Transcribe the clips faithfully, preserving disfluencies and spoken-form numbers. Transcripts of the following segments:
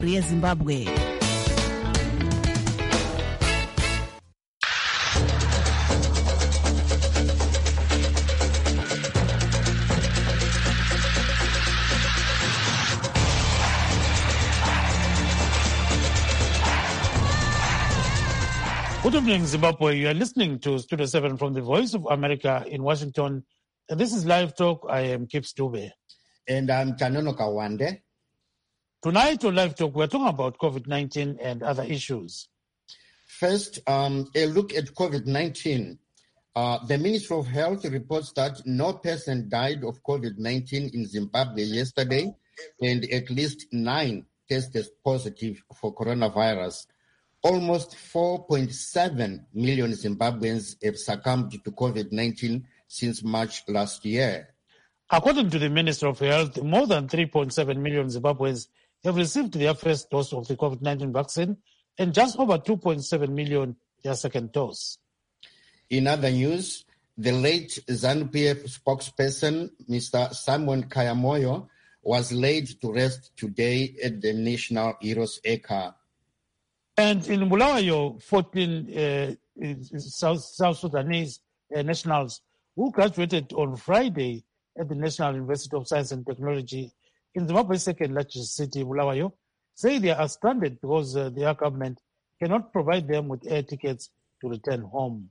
yeZimbabwe. Good evening, Zimbabwe. You are listening to Studio seven from the Voice of America in Washington. And this is Live Talk. I am Kip Stube. And I'm Tanono Kawande. Tonight on Live Talk, we're talking about COVID nineteen and other issues. First, um, a look at COVID nineteen. Uh, the Ministry of Health reports that no person died of COVID nineteen in Zimbabwe yesterday, and at least nine tested positive for coronavirus. Almost four point seven million Zimbabweans have succumbed to COVID nineteen since March last year. According to the Minister of Health, more than three point seven million Zimbabweans have received their first dose of the COVID nineteen vaccine and just over two point seven million their second dose. In other news, the late ZANU-P F spokesperson, Mister Simon Kayamoyo, was laid to rest today at the National Heroes Acre. And in Bulawayo, fourteen uh, South, South Sudanese uh, nationals who graduated on Friday at the National University of Science and Technology in Zimbabwe's second largest city, Bulawayo, say they are stranded because uh, their government cannot provide them with air tickets to return home.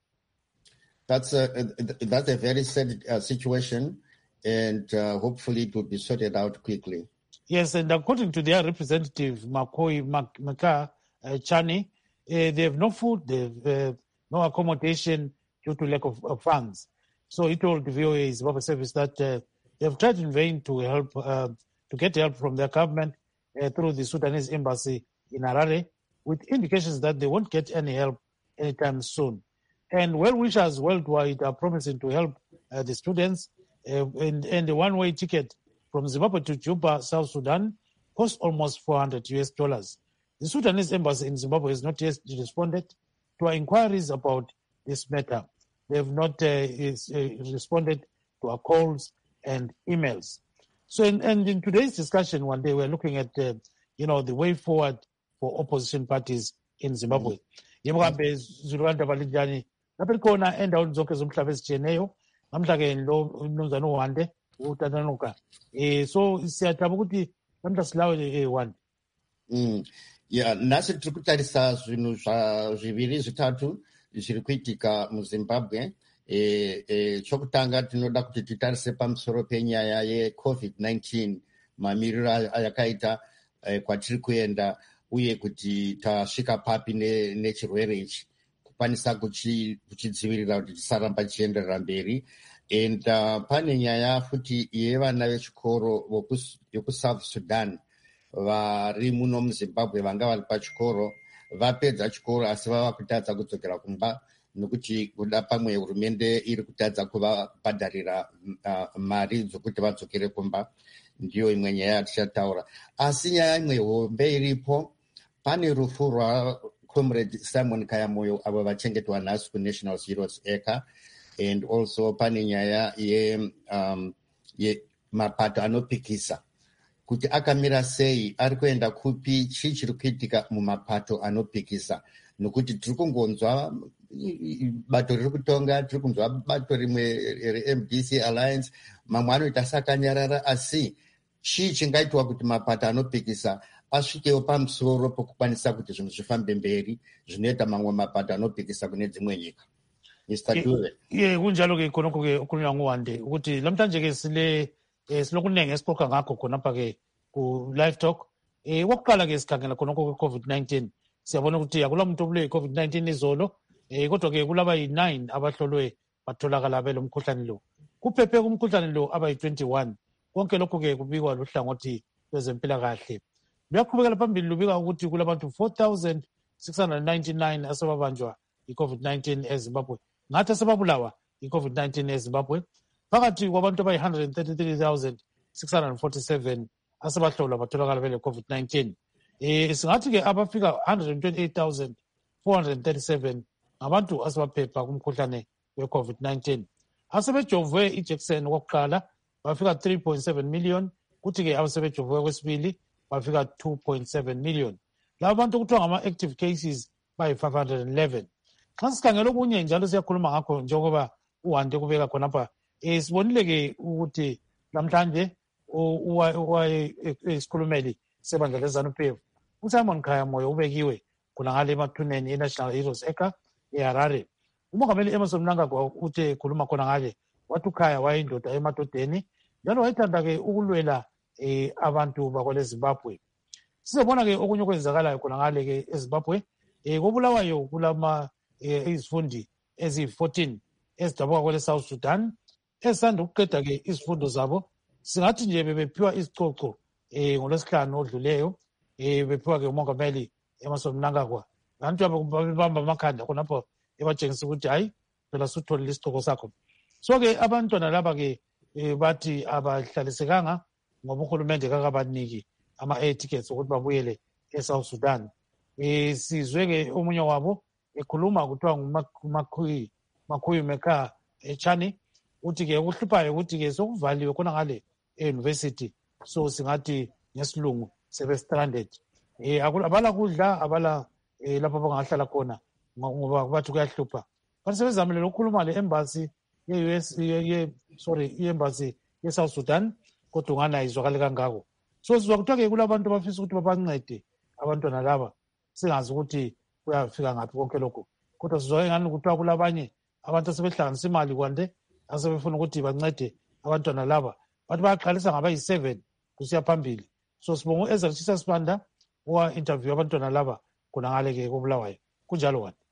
That's a, that's a very sad uh, situation, and uh, hopefully it will be sorted out quickly. Yes, and according to their representative, Makoi Maka uh, Chani, uh, they have no food, they have uh, no accommodation due to lack of, of funds. So he told the V O A Zimbabwe service that uh, they have tried in vain to help uh, to get help from their government uh, through the Sudanese embassy in Harare, with indications that they won't get any help anytime soon. And well-wishers worldwide are promising to help uh, the students, uh, and, and the one-way ticket from Zimbabwe to Juba, South Sudan, costs almost four hundred U S dollars. The Sudanese embassy in Zimbabwe has not yet responded to our inquiries about this matter. They have not uh, is, uh, responded to our calls and emails. So, in, and in today's discussion, one day we're looking at, uh, you know, the way forward for opposition parties in Zimbabwe. Yemkambe Zulukanda Balijani, napelkona endaweni zonke zomhlaba ezijiyeneyo, namhla ke lo mnumzane uWande utatanuka. Eh so siyathaba ukuthi namhla silawe eh Wande. Mm. Yeah, nasi tiri kutarisa zvinhu zviviri zvitatu zviri kuitika muZimbabwe. E, e, chokutanga tinoda kuti titarise pamusoro penyaya yeCovid nineteen, mamiriro ayakaita e, kwatiri kuenda uye kuti tasvika papi nechirwere ichi, kukwanisa kuchidzivirira kuti chisaramba chienderera mberi. And uh, pane nyaya futi yevana vechikoro yokuSouth Sudan vari muno muZimbabwe vanga vari pachikoro vapedza chikoro asi vava kutadza kudzokera kumba nokuti kuda pamwe hurumende iri kutadza kuvabhadharira uh, mari dzokuti vadzokere kumba. Ndiyo imwe nyaya yaticataura. Asi nyaya imwe hombe iripo, pane rufu rwaComrade Simon Kayamoyo avo vachengetwa nhasi kuNational Heroes Acre, and also pane nyaya ye, um, ye mapato anopikisa kuti akamira sei, ari kuenda kupi, chii chiri kuitika mumapato anopikisa. Nokuti tiri kungonzwa bato riri kutonga, tiri kunzwa bato rimwe reM D C Alliance, mamwe anoita sakanyarara, asi chii chingaitwa kuti mapato anopikisa asvikewo pamusoro pokukwanisa kuti zvinhu zvifambe mberi, zvinoita mamwe mapato anopikisa kune dzimwe nyika. Mister Dube. Ye kunjalo ke khonokho ke ukukhulunywa nguWande ukuthi lamhlanje ke sile silokunenge esixoxa ngakho khonapha ke ku Live Talk. Eh wokuqala ke sikhangela khonokho kwe-COVID nineteen. Siyabona ukuthi akula muntu obule i-COVID nineteen izolo, eh kodwa ke kulaba yi-nine abahlolwe batholakala belo mkhuhlane lo. Kuphephe kumkhuhlane lo aba yi-twenty-one. Konke lokho ke kubikwa luhlangothi lwezempilakahle. Luyaqhubekela phambili lubika ukuthi kulabantu four thousand six hundred ninety-nine asebabanjwa i-COVID nineteen eZimbabwe. Ngathi asebabulawa i-COVID nineteen eZimbabwe. Phakathi kwabantu abayi-one hundred thirty-three thousand six hundred forty-seven asebahlolwa batholakala bele COVID nineteen. Eh singathi ke abafika one hundred twenty-eight thousand four hundred thirty-seven ngabantu asebaphepha kumkhuhlane we-COVID nineteen. Asebejovwe ijekiseni kokuqala bafika three point seven million, kuthi ke abasebejovwe kwesibili bafika two point seven million. Laba bantu kuthiwa ngama-active cases bayi-five hundred eleven. Xa sikhangela okunye njalo siyakhuluma ngakho njengoba uhande kubeka khonapha, um sibonile-ke ukuthi namhlanje uwaye isikhulumeli sebandla le-ZANU-P F uSimon Khaya Moyo ubekiwe khonangale emathuneni e-National Heroes Acre eHarare. Umongameli Emmerson Mnangagwa uthe ekhuluma khonangale wathi uKhaya wayeyindoda emadodeni njalo wayethanda-ke ukulwela um abantu bakwele Zimbabwe. Sizobona-ke okunye okwenzakalayo khonangale-ke eZimbabwe. Um koBulawayo kulama izifundi eziyi-fourteen ezidabuka kwele South Sudan ezisanda ukuqeda-ke izifundo zabo. Singathi nje bebephiwa izicoco um ngolwesihlanu odluleyo, um bephiwa-ke umongameli Emmerson Mnangagwa. Abantu babebamba amakhanda khonapho ebatshengisa ukuthi hayi phela sutholile isicoco sakho. So-ke abantwana laba-ke um bathi abahlalisekanga ngoba uhulumende kakabaniki ama-air tickets ukuthi babuyele eSouth Sudan. Um sizwe-ke omunye wabo ekhuluma kuthiwa nguMakhuyi Makhuyi Meka Chani uthi-ke ukuhluphayo ukuthi-ke sokuvaliwe khona ngale e-university, so singathi ngesilungu sebe-stranded. Um abala kudla, abala um lapho abangahlala khona ngoba bathi kuyahlupha. Kanti sebezamile lokukhuluma le-embassy ye-U S sorry i-embassy ye-South Sudan kodwa ungana izwakale kangako. So sizwa kuthiwa-ke kulabantu abafisa ukuthi babancede abantwana laba, singazi ukuthi kuyafika ngaphi konke lokho. Kodwa sizwa engani kuthiwa kulabanye abantu asebehlanganisa imali kwande asebefuna ukuthi bancede abantwana laba. Bathi bayaqalisa ngabayi-seven kusiya phambili. So sibonga u-Ezra Chisa Sibanda owa-interview abantwana laba khonangale-ke koBulawayo. Kunjalo wani?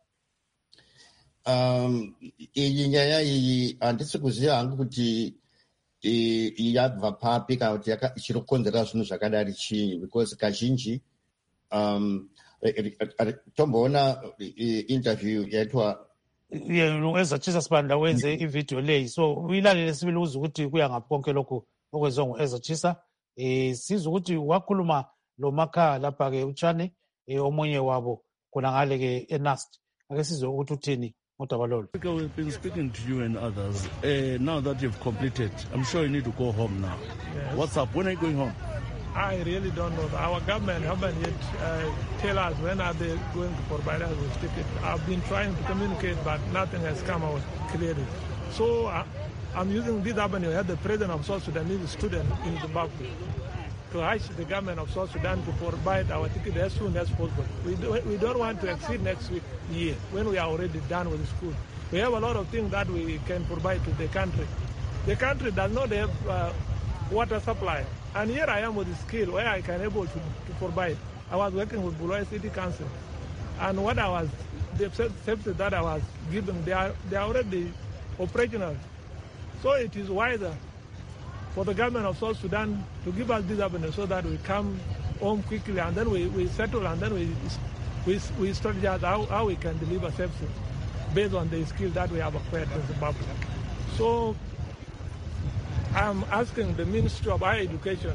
Um, iyi nyaya iyi handisikuziva hangu kuti yabva papi kana kuti ichiri kukonzera zvinhu zvakadari chii, because kazhinji um, tomboona interview yaitwa Ezra Chisa Sibanda wenze ivideo leyi, so uyilalele sibili uze ukuthi kuya ngaphi konke lokhu okwenziwa ngu-Ezra Chisa. Um sizwe ukuthi wakhuluma lo Makha lapha-ke uChane um omunye wabo khonangale-ke eNAST. Ake sizwe ukuthi uthini udaba lolo. We've been speaking to you and others. Uh, now that you've completed, I'm sure you need to go home now. Yes. What's up? When are you going home? I really don't know. Our government haven't yet uh, tell us when are they going to provide us with tickets. I've been trying to communicate, but nothing has come out clearly. So uh, I'm using this avenue as the president of South Sudanese student in Zimbabwe to ask the government of South Sudan to provide our ticket as soon as possible. We, do, we don't want to exceed next week year when we are already done with school. We have a lot of things that we can provide to the country. The country does not have uh, water supply. And here I am with the skill where I can able to, to provide. I was working with Bulawayo City Council. And what I was, the services that I was given, they are, they are already operational. So it is wiser for the government of South Sudan to give us this avenue so that we come home quickly and then we, we settle and then we, we, we strategize how, how we can deliver services based on the skill that we have acquired in Zimbabwe. So I'm asking the Ministry of Higher Education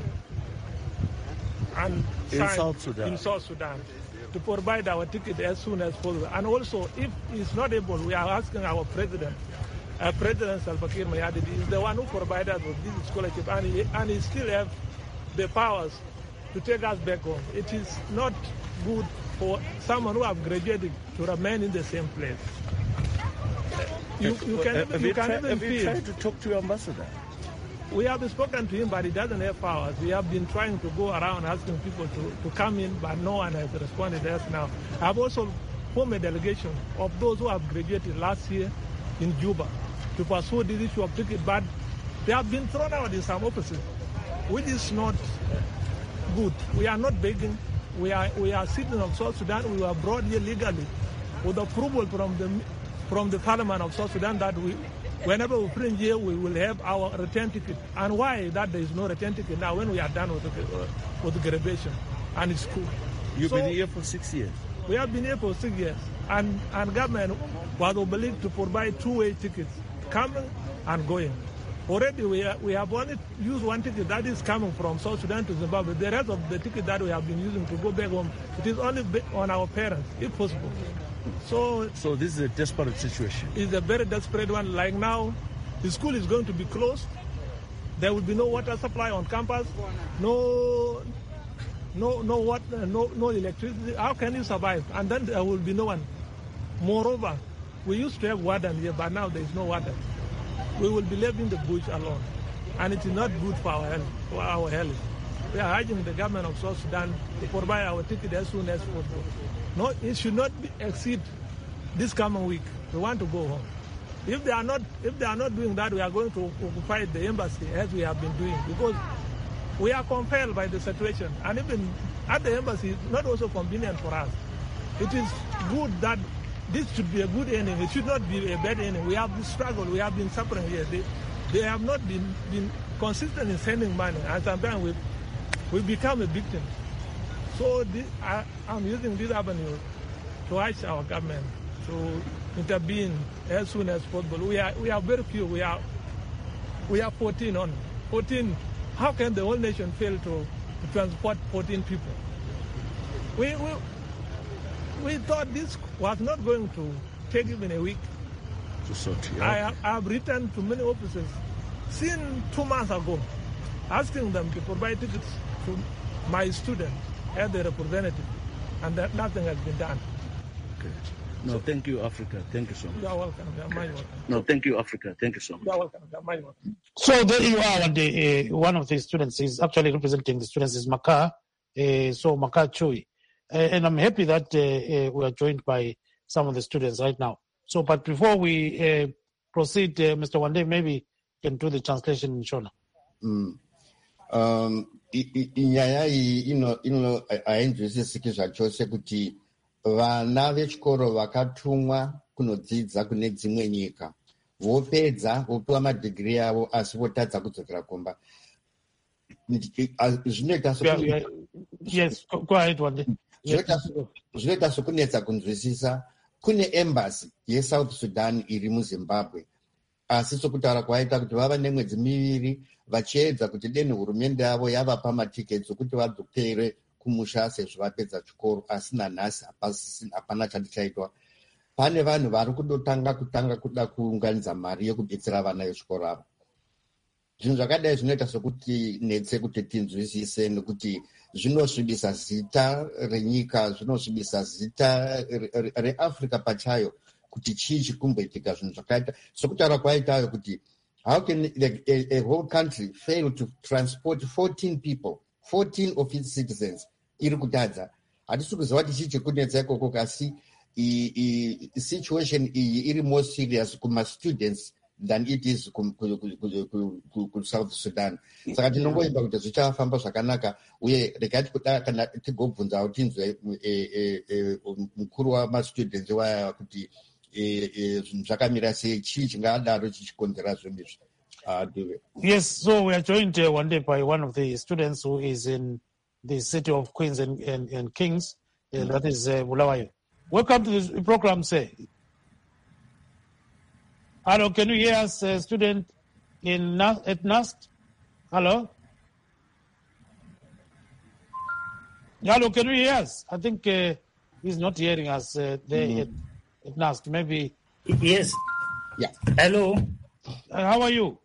and in Science South Sudan. in South Sudan to provide our ticket as soon as possible. And also, if it's not able, we are asking our president, uh, President Salva Kiir Mayardit is the one who provided us with this scholarship, and he, and he still have the powers to take us back home. It is not good for someone who have graduated to remain in the same place. You, you can, have you you, can try, even have you feel. tried to talk to your ambassador? We have spoken to him, but he doesn't have powers. We have been trying to go around asking people to, to come in, but no one has responded to us now. I've also formed a delegation of those who have graduated last year in Juba to pursue this issue of ticket, but they have been thrown out in some offices, which is not good. We are not begging. We are we are citizens of South Sudan. We were brought here legally with approval from the from the Parliament of South Sudan that we, whenever we print here, we will have our return ticket. And why that there is no return ticket now when we are done with the, uh, with the graduation and school? You've So, been here for six years. we have been here for six years, and, and government was obliged to provide two-way tickets, coming and going. Already we, are, we have only used one ticket that is coming from South Sudan to Zimbabwe. The rest of the ticket that we have been using to go back home, it is only on our parents, if possible. So So this is a desperate situation. it's a very desperate one. Like now, the school is going to be closed. There will be no water supply on campus, no no no water, no no electricity. How can you survive? And then there will be no one. Moreover, we used to have water here, but now there is no water. We will be living in the bush alone, and it is not good for our health. For our health. We are urging the government of South Sudan to provide our ticket as soon as possible. No, it should not be exceed this coming week. We want to go home. If they are not, if they are not doing that, we are going to occupy the embassy as we have been doing, because we are compelled by the situation, and even at the embassy, it's not also convenient for us. It is good that this should be a good ending. It should not be a bad ending. We have been struggled. We have been suffering here. They, they have not been, been consistent in sending money, and sometimes we we become a victim. So this, I, I'm using this avenue to urge our government to intervene as soon as possible. We are we are very few. We are we are fourteen on fourteen. How can the whole nation fail to, to transport fourteen people? We we we thought this was not going to take even a week. To sort it I out. have, I have written to many officers since two months ago, asking them to provide tickets to my students as their representative, and that nothing has been done. Okay. No, thank you, Africa. Thank you so much. You're welcome. You're my welcome. No, thank you, Africa. Thank you so much. You're welcome. You're my welcome. So there you are. And, uh, one of the students is actually representing the students is Makar. Uh, so Makar Chui. Uh, and I'm happy that uh, uh, we are joined by some of the students right now. So, but before we uh, proceed, uh, Mister Wande, maybe you can do the translation in Shona. Mm. Um, inyaya iyi ino ino hainzwisisikizva chose kuti vana vechikoro vakatumwa kunodzidza kune dzimwe nyika vopedza vopiwa madhigiri avo asi votadza kudzokera kumba. Zvinoita Yes, go ahead, Wande. zvinoita sokunetsa kunzwisisa. Kune embassy yeSouth Sudan iri muZimbabwe, asi sokutaura kwaita kuti vava nemwedzi miviri vachiedza kuti deni hurumende yavo yavapa matiketi okuti vadzokere kumusha sezvo vapedza chikoro, asi nanhasi hapana chati chaitwa. Pane vanhu vari kudotanga kutanga kuda kuunganidza mari yekudetsera vana vechikoro ava. Zvinhu zvakadai zvinoita sokuti netse kuti tinzwisise, nekuti zvinosvibisa zita renyika, zvinosvibisa zita reAfrica pachayo, kuti chii chiri kumboitika zvinhu zvakaita sokutaura kwaitayo kuti how can a, a, a whole country fail to transport fourteen people, fourteen of its citizens. Iri kutadza. Hatisi kuziva kuti chii chiri kunetsa ikoko, asi situation iyi iri more serious kuma-students than it is kuSouth Sudan. Saka tinongoimba kuti zvichafamba zvakanaka, uye regai kuda kana tigobvunzawo tinzwe mukuru wama-students waya kuti zvinhu zvakamira sei, chii chingadaro chichikonzera zvinhu izvi. Yes, so we are joined uh, one day by one of the students who is in the city of Queens and, and, and Kings, uh, mm-hmm. that is uh, Bulawayo. Welcome to this program, sir. Hello, can you hear us, uh, student in at N A S T? Hello? Hello, can you hear us? I think uh, he's not hearing us uh, there mm-hmm. at, at N A S T. Maybe. Yes. Yeah. Hello. Uh, how are you?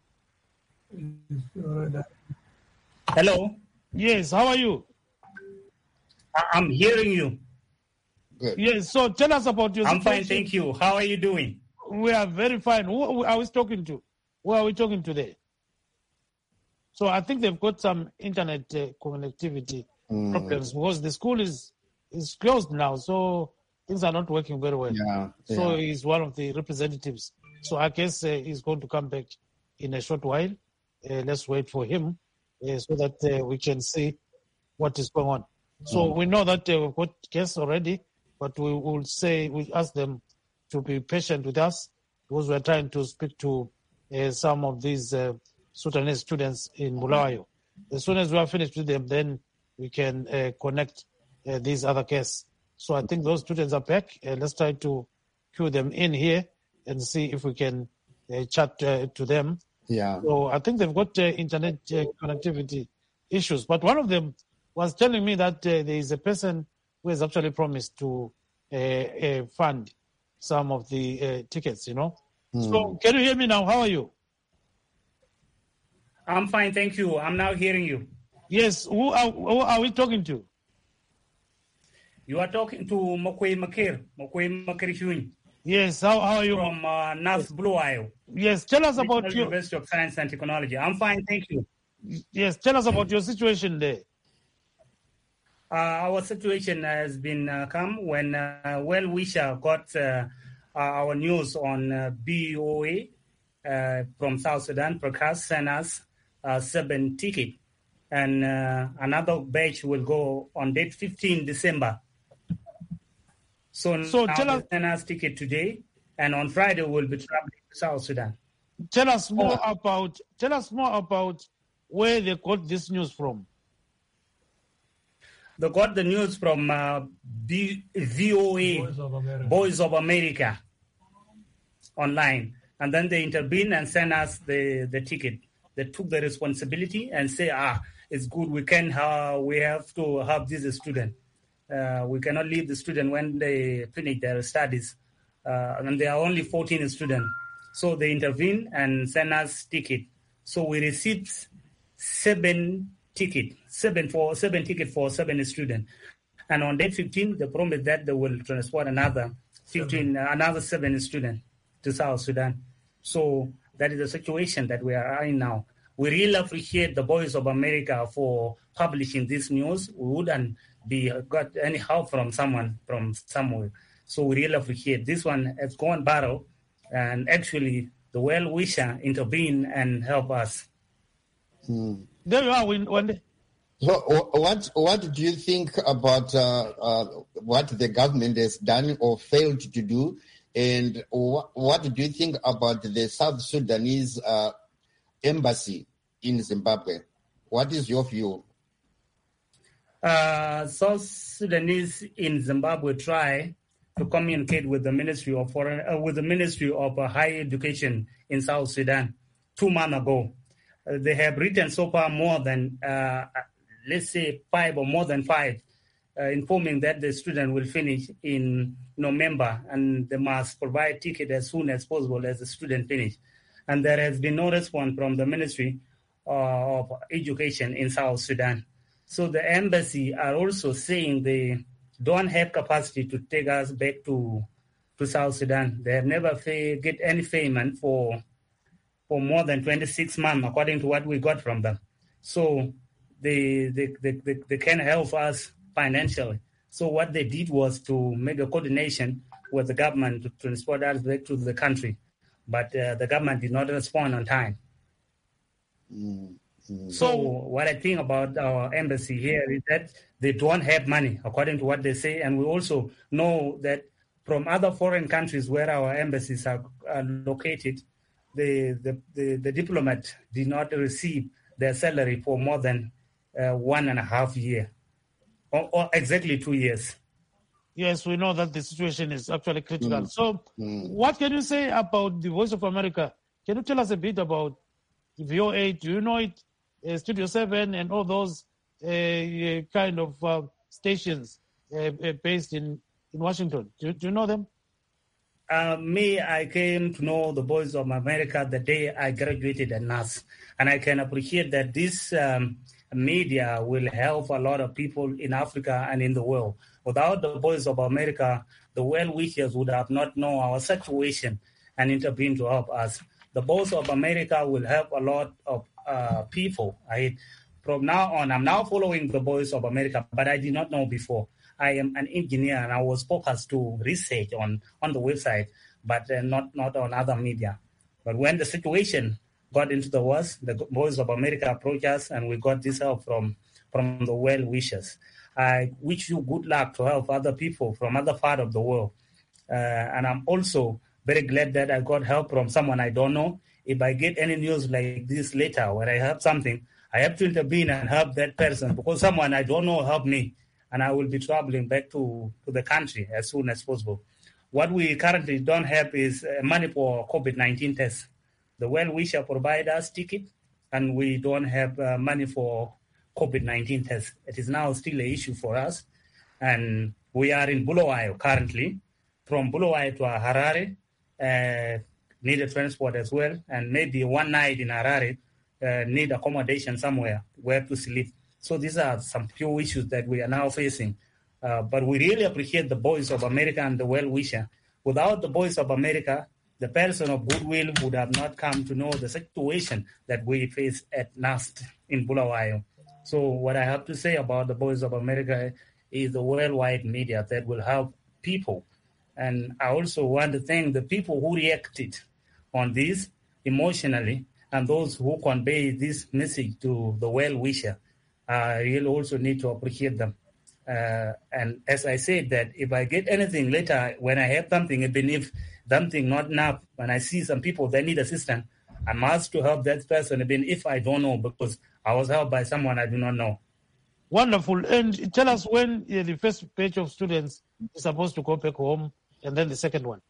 Hello. Yes, how are you? I'm hearing you. Good. Yes, so tell us about your I'm situation. fine, thank you. How are you doing? We are very fine. Who are we talking to? Who are we talking to there? So I think they've got some internet uh, connectivity mm. problems because the school is is closed now, so things are not working very well. Yeah, so yeah. he's one of the representatives. So I guess uh, he's going to come back in a short while. Uh, let's wait for him uh, so that uh, we can see what is going on. So mm. we know that uh, we've got guests already, but we will say, we ask them to be patient with us because we're trying to speak to uh, some of these uh, Sudanese students in Bulawayo. As soon as we are finished with them, then we can uh, connect uh, these other guests. So I think those students are back. Uh, let's try to cue them in here and see if we can uh, chat uh, to them. Yeah. So I think they've got uh, internet uh, connectivity issues. But one of them was telling me that uh, there is a person who has actually promised to uh, uh, fund some of the uh, tickets, you know. Mm. So can you hear me now? How are you? I'm fine, thank you. I'm now hearing you. Yes, who are, who are we talking to? You are talking to Mokwe Makir, Mokwe Makir Yes, how, how are you? from uh, North Blue Isle. Yes, tell us about National your... University of Science and Technology. I'm fine, thank you. Yes, tell us about your situation there. Uh, our situation has been uh, come when uh, Well Wisher got uh, our news on uh, B O A uh, from South Sudan. Prakash sent us uh, seven tickets, and uh, another batch will go on date fifteenth December. So, So now tell us- they sent us ticket today, and on Friday we'll be traveling to South Sudan. Tell us more about tell us more about where they got this news from. They got the news from uh, B- V O A, Voice of America. Voice of America, online. And then they intervened and sent us the, the ticket. They took the responsibility and say, ah, it's good, we can uh, we have to have this student. Uh, we cannot leave the student when they finish their studies. Uh, and there are only fourteen students. So they intervened and sent us ticket. So we received seven ticket, seven for seven ticket for seven students. And on day fifteen, they promised that they will transport another fifteen, uh, another seven students to South Sudan. So that is the situation that we are in now. We really appreciate the Voice of America for publishing this news. We wouldn't be got any help from someone from somewhere. So we really appreciate this one has gone viral, and actually the Well Wisher intervened and help us. There you are, when, when So, wh- what what do you think about uh, uh, what the government has done or failed to do, and wh- what do you think about the South Sudanese uh, embassy in Zimbabwe? What is your view? Uh, South Sudanese in Zimbabwe try to communicate with the Ministry of Foreign, uh, with the Ministry of uh, Higher Education in South Sudan two months ago. Uh, they have written so far more than, uh, let's say, five or more than five, uh, informing that the student will finish in November and they must provide ticket as soon as possible as the student finish. And there has been no response from the Ministry uh, of Education in South Sudan. So the embassy are also saying they don't have capacity to take us back to to South Sudan. They have never pay, get any payment for for more than twenty-six months, according to what we got from them. So they they, they, they they can help us financially. So what they did was to make a coordination with the government to transport us back to the country. But uh, the government did not respond on time. Mm. So what I think about our embassy here is that they don't have money, according to what they say. And we also know that from other foreign countries where our embassies are, are located, the, the, the, the diplomat did not receive their salary for more than uh, one and a half year, or, or exactly two years. yes, we know that the situation is actually critical. So, what can you say about the Voice of America? Can you tell us a bit about V O A? Do you know it? Uh, Studio seven and all those uh, uh, kind of uh, stations uh, uh, based in, in Washington. Do, do you know them? Uh, me, I came to know the Voice of America the day I graduated at N A S. And I can appreciate that this um, media will help a lot of people in Africa and in the world. Without the Voice of America, the well-wishers would have not known our situation and intervened to help us. The Voice of America will help a lot of uh, people. I, from now on, I'm now following the Voice of America, but I did not know before. I am an engineer and I was focused to research on, on the website, but uh, not, not on other media. But when the situation got into the worst, the Voice of America approached us and we got this help from, from the well-wishers. I wish you good luck to help other people from other part of the world. Uh, and I'm also very glad that I got help from someone I don't know. If I get any news like this later, when I have something, I have to intervene and help that person because someone I don't know helped me. And I will be traveling back to, to the country as soon as possible. What we currently don't have is uh, money for COVID nineteen tests. The well-wisher provide us ticket, and we don't have uh, money for COVID nineteen tests. It is now still an issue for us. And we are in Bulawayo currently. From Bulawayo to Harare, uh, need a transport as well. And maybe one night in Harare, uh, need accommodation somewhere where to sleep. So these are some few issues that we are now facing. Uh, but we really appreciate the Voice of America and the well-wisher. Without the Voice of America, the person of goodwill would have not come to know the situation that we face at N A S T in Bulawayo. So what I have to say about the Voice of America is the worldwide media that will help people. And I also want to thank the people who reacted on this emotionally and those who convey this message to the well-wisher. I really also need to appreciate them. Uh, and as I said, that if I get anything later, when I have something, even if something not enough, when I see some people that need assistance, I must to help that person, even if I don't know, because I was helped by someone I do not know. Wonderful. And tell us when uh, the first batch of students is supposed to go back home, and then the second one.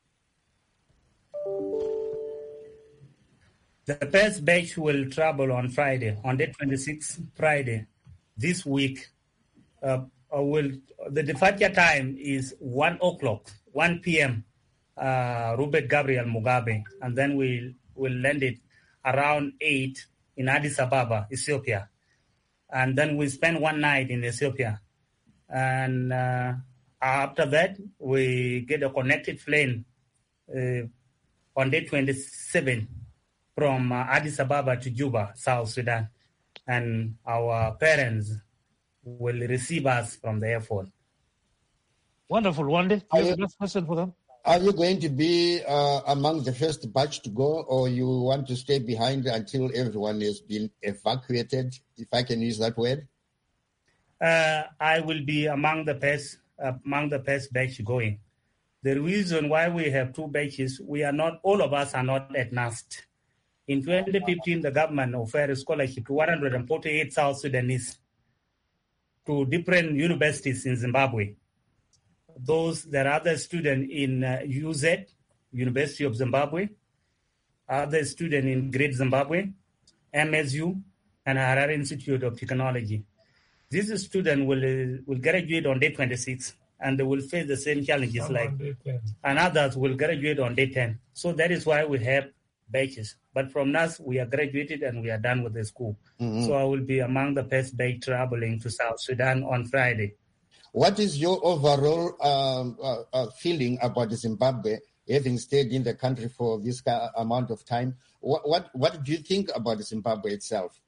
The first batch will travel on Friday, on the twenty-sixth, Friday, this week. Uh, uh, will the departure time is one o'clock, one p.m. Uh, Robert Gabriel Mugabe, and then we will land it around eight in Addis Ababa, Ethiopia, and then we spend one night in Ethiopia, and uh, after that we get a connected plane uh, on day twenty-seventh from uh, Addis Ababa to Juba, South Sudan, and our parents will receive us from the airport. Wonderful. One day, you have a last question for them? Are you going to be uh, among the first batch to go, or you want to stay behind until everyone has been evacuated, if I can use that word? Uh, I will be among the first, uh, among the first batch going. The reason why we have two batches, we are not, all of us are not at N A S T. In twenty fifteen, the government offered a scholarship to one hundred forty-eight South Sudanese to different universities in Zimbabwe. Those, there are other students in uh, U Z, University of Zimbabwe, other students in Great Zimbabwe, M S U, and Harare Institute of Technology. These students will uh, will graduate on day twenty-six, and they will face the same challenges Some like, on day ten. and others will graduate on day ten. So that is why we have batches. But from N A S, we are graduated and we are done with the school. Mm-hmm. So I will be among the first batch traveling to South Sudan on Friday. What is your overall um, uh, uh, feeling about Zimbabwe, having stayed in the country for this amount of time? What what, what do you think about Zimbabwe itself?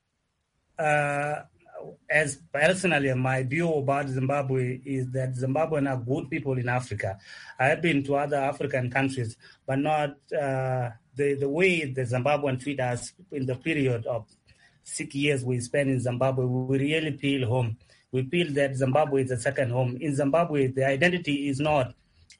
Uh, as personally, my view about Zimbabwe is that Zimbabweans are good people in Africa. I have been to other African countries, but not uh, the, the way the Zimbabweans treat us in the period of six years we spent in Zimbabwe. We really feel home. We feel that Zimbabwe is a second home. In Zimbabwe, the identity is not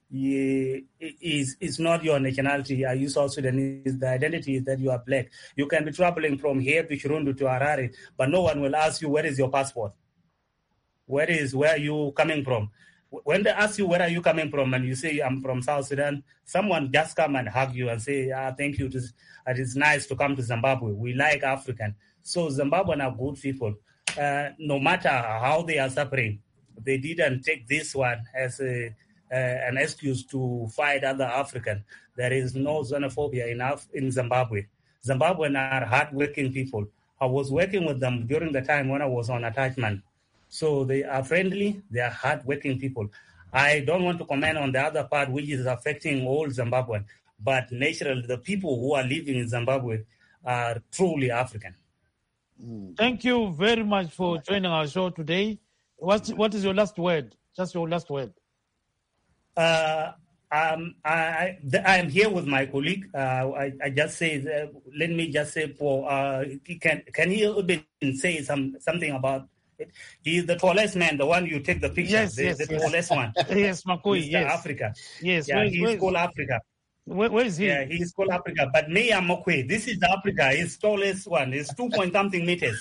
is is not your nationality. Are you South Sudanese? The identity is that you are black. You can be traveling from here to Chirundu to Harare, but no one will ask you, where is your passport? Where is, where are you coming from? When they ask you, where are you coming from, and you say, I'm from South Sudan, someone just come and hug you and say, ah, thank you. It is nice to come to Zimbabwe. We like African. So Zimbabweans are good people. Uh, no matter how they are suffering, they didn't take this one as a, uh, an excuse to fight other Africans. There is no xenophobia enough in Zimbabwe. Zimbabweans are hardworking people. I was working with them during the time when I was on attachment. So they are friendly, they are hardworking people. I don't want to comment on the other part which is affecting all Zimbabweans, but naturally the people who are living in Zimbabwe are truly African. Thank you very much for joining our show today. What, what is your last word? Just your last word. Uh, um, I, I am here with my colleague. Uh, I, I just say, that, let me just say, for uh, can can he even say some something about it? He is the tallest man, the one you take the picture, yes, the, yes, the yes. tallest one. Yes, Makui, yes. Africa. Yes, yeah, where, he's where, called Africa. Where, where is he? Yeah, he's called Africa. But me, I'm Mokwe. This is Africa. He's tallest one. He's two point something meters.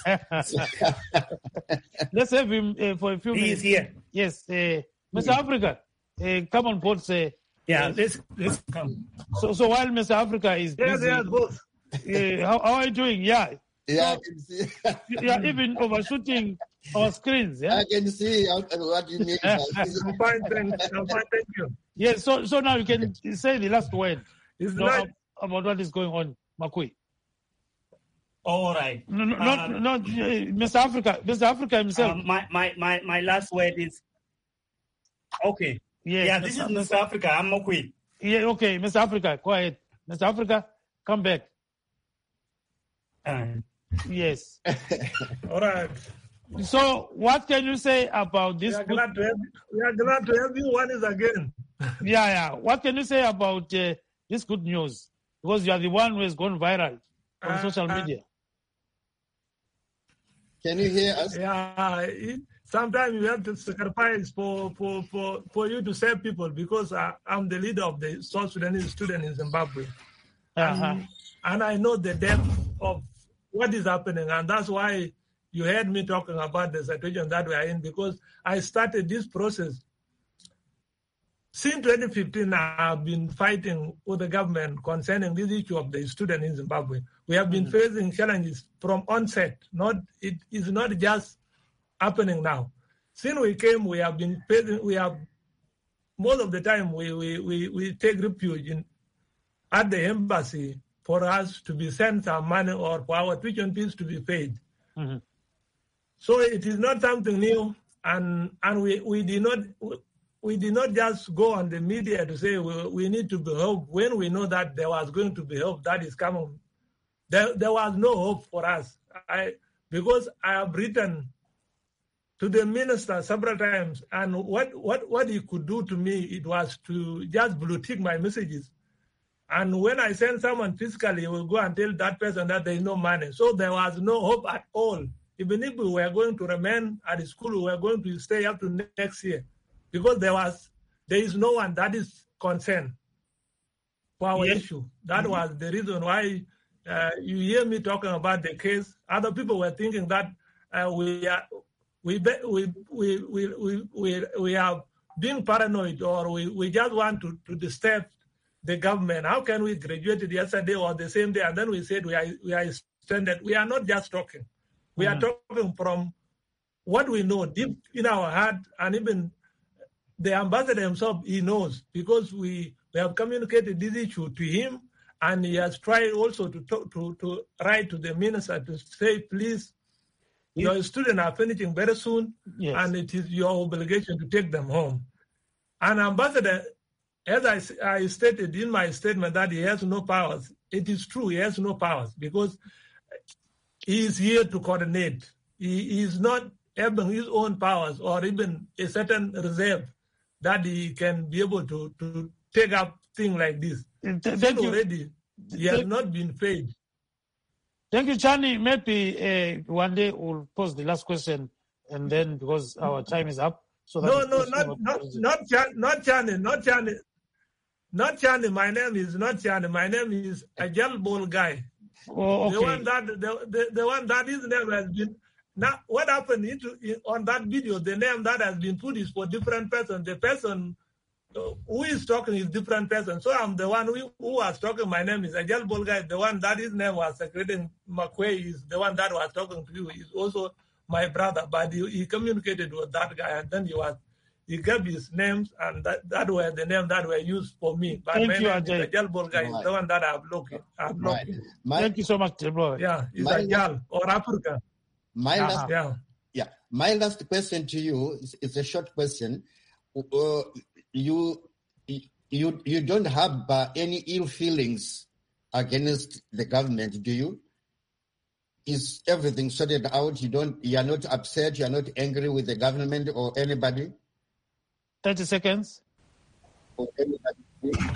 Let's have him uh, for a few he minutes. He is here. Yes, uh, Mister Yeah. Africa, uh, come on board. Say, yeah, uh, let's let's come. So, so while Mister Africa is yes, busy, yes, both. Uh, how, how are you doing? Yeah, yeah, so, I can see. you are even overshooting our screens. Yeah, I can see what you mean. I'm fine, thank, I'm fine, thank you. Yes, so so now you can say the last word It's no, not, about what is going on, Makui. All right. No, no, Um, no, no, uh, Mister Africa, Mister Africa himself. Um, my, my, my, my last word is okay. Yes, yeah, this Mister is Mister Africa. I'm okay. Yeah, okay, Mister Africa, go ahead. Mister Africa, come back. Uh, Yes. All right. So, what can you say about We this? are good- glad to have, we are glad to have you once again. Yeah, yeah. What can you say about uh, this good news? Because you are the one who has gone viral on Uh, social uh, media. Can you hear us? Yeah, it, sometimes you have to sacrifice for, for, for, for you to save people because I, I'm the leader of the South Sudanese student in Zimbabwe. Uh-huh. And, and I know the depth of what is happening. And that's why you heard me talking about the situation that we are in, because I started this process. Since twenty fifteen, I've been fighting with the government concerning this issue of the student in Zimbabwe. We have been mm-hmm. facing challenges from onset. Not it is not just happening now. Since we came, we have been facing. We have most of the time we we we, we take refuge in at the embassy for us to be sent some money or for our tuition fees to be paid. Mm-hmm. So it is not something new, and and we we did not. We did not just go on the media to say we, we need to be helped when we know that there was going to be help that is coming. There, there was no hope for us. I, because I have written to the minister several times, and what, what, what he could do to me, it was to just blue tick my messages. And when I send someone physically, he will go and tell that person that there is no money. So there was no hope at all. Even if we were going to remain at the school, we were going to stay up to next year. Because there was, there is no one that is concerned for our yes. issue. That mm-hmm. was the reason why uh, you hear me talking about the case. Other people were thinking that uh, we are we we we we we we, we are being paranoid, or we, we just want to, to disturb the government. How can we graduate yesterday or the same day, and then we said we are we are extended? We are not just talking. We mm-hmm. are talking from what we know deep in our heart, and even the ambassador himself, he knows, because we, we have communicated this issue to him, and he has tried also to talk, to, to write to the minister to say, please, yes. your students are finishing very soon, yes. and it is your obligation to take them home. And ambassador, as I, I stated in my statement that he has no powers, it is true, he has no powers, because he is here to coordinate. He, he is not having his own powers or even a certain reserve that he can be able to, to take up things like this. Thank you. Already, he has Thank not been paid. Thank you, Chani. Maybe uh, one day we'll pose the last question, and then because our time is up. So that no, no, not not not Chani, not Chani, not Chani, not Chani. My name is not Chani. My name is Ajal Bol Guy. Oh, okay. The one that the, the, the one that his name has been. Now, what happened into, on that video, the name that has been put is for different person. The person who is talking is different person. So I'm the one who, who was talking. My name is Ajal Bolga. The one that his name was Secretary McQuay is the one that was talking to you. Is also my brother, but he, he communicated with that guy, and then he was he gave his names, and that, that were the name that were used for me. But Thank my you, name Ajay. is Ajal Bolga. Right. Is the one that I've looked. I've Right. looked. My, Thank you so much, bro. Yeah, it's My- Ajal or Africa. my Uh-huh. last Yeah. Yeah, my last question to you is, is a short question. Uh, you you you don't have uh, any ill feelings against the government, do you? Is everything sorted out? You don't. You are not upset. You are not angry with the government or anybody. Thirty seconds. Or anybody.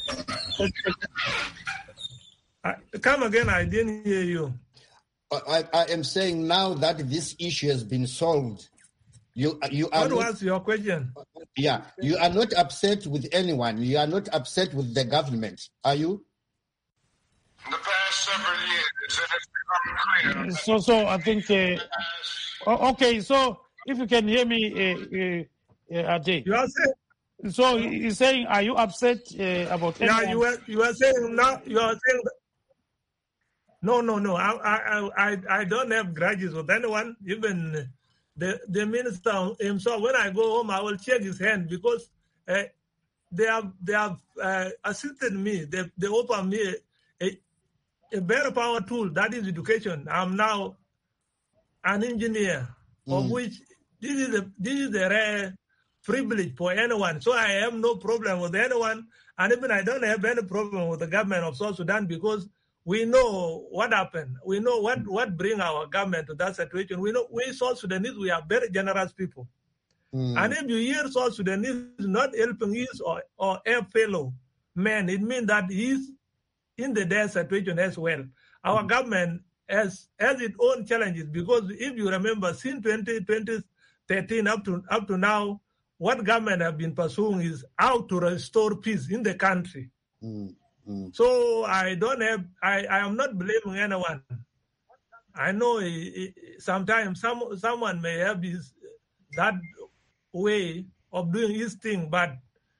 I, come again. I didn't hear you. I, I am saying now that this issue has been solved. You you are What not, was your question? yeah. You are not upset with anyone. You are not upset with the government, are you? In the past several years, it has become clear. So, so I think. Uh, oh, okay, so if you can hear me, uh, uh, uh, Ajay. You are saying, So he's saying, are you upset uh, about? yeah, anyone? you were you were saying now you are saying. That, no, no, no. I, I, I, I don't have grudges with anyone. Even the the minister himself. When I go home, I will check his hand because uh, they have they have uh, assisted me. They they offer me a, a better power tool, that is education. I'm now an engineer, mm. of which this is a this is a rare privilege for anyone. So I have no problem with anyone, and even I don't have any problem with the government of South Sudan, because we know what happened. We know what, what bring our government to that situation. We know we South Sudanese, we are very generous people. Mm. And if you hear South Sudanese not helping his or, or a fellow man, it means that he's in the death situation as well. Our mm. government has, has its own challenges, because if you remember, since twenty thirteen up to up to now, what government have been pursuing is how to restore peace in the country. Mm. Mm. So I don't have, I, I am not blaming anyone. I know it, it, sometimes some someone may have this, that way of doing his thing, but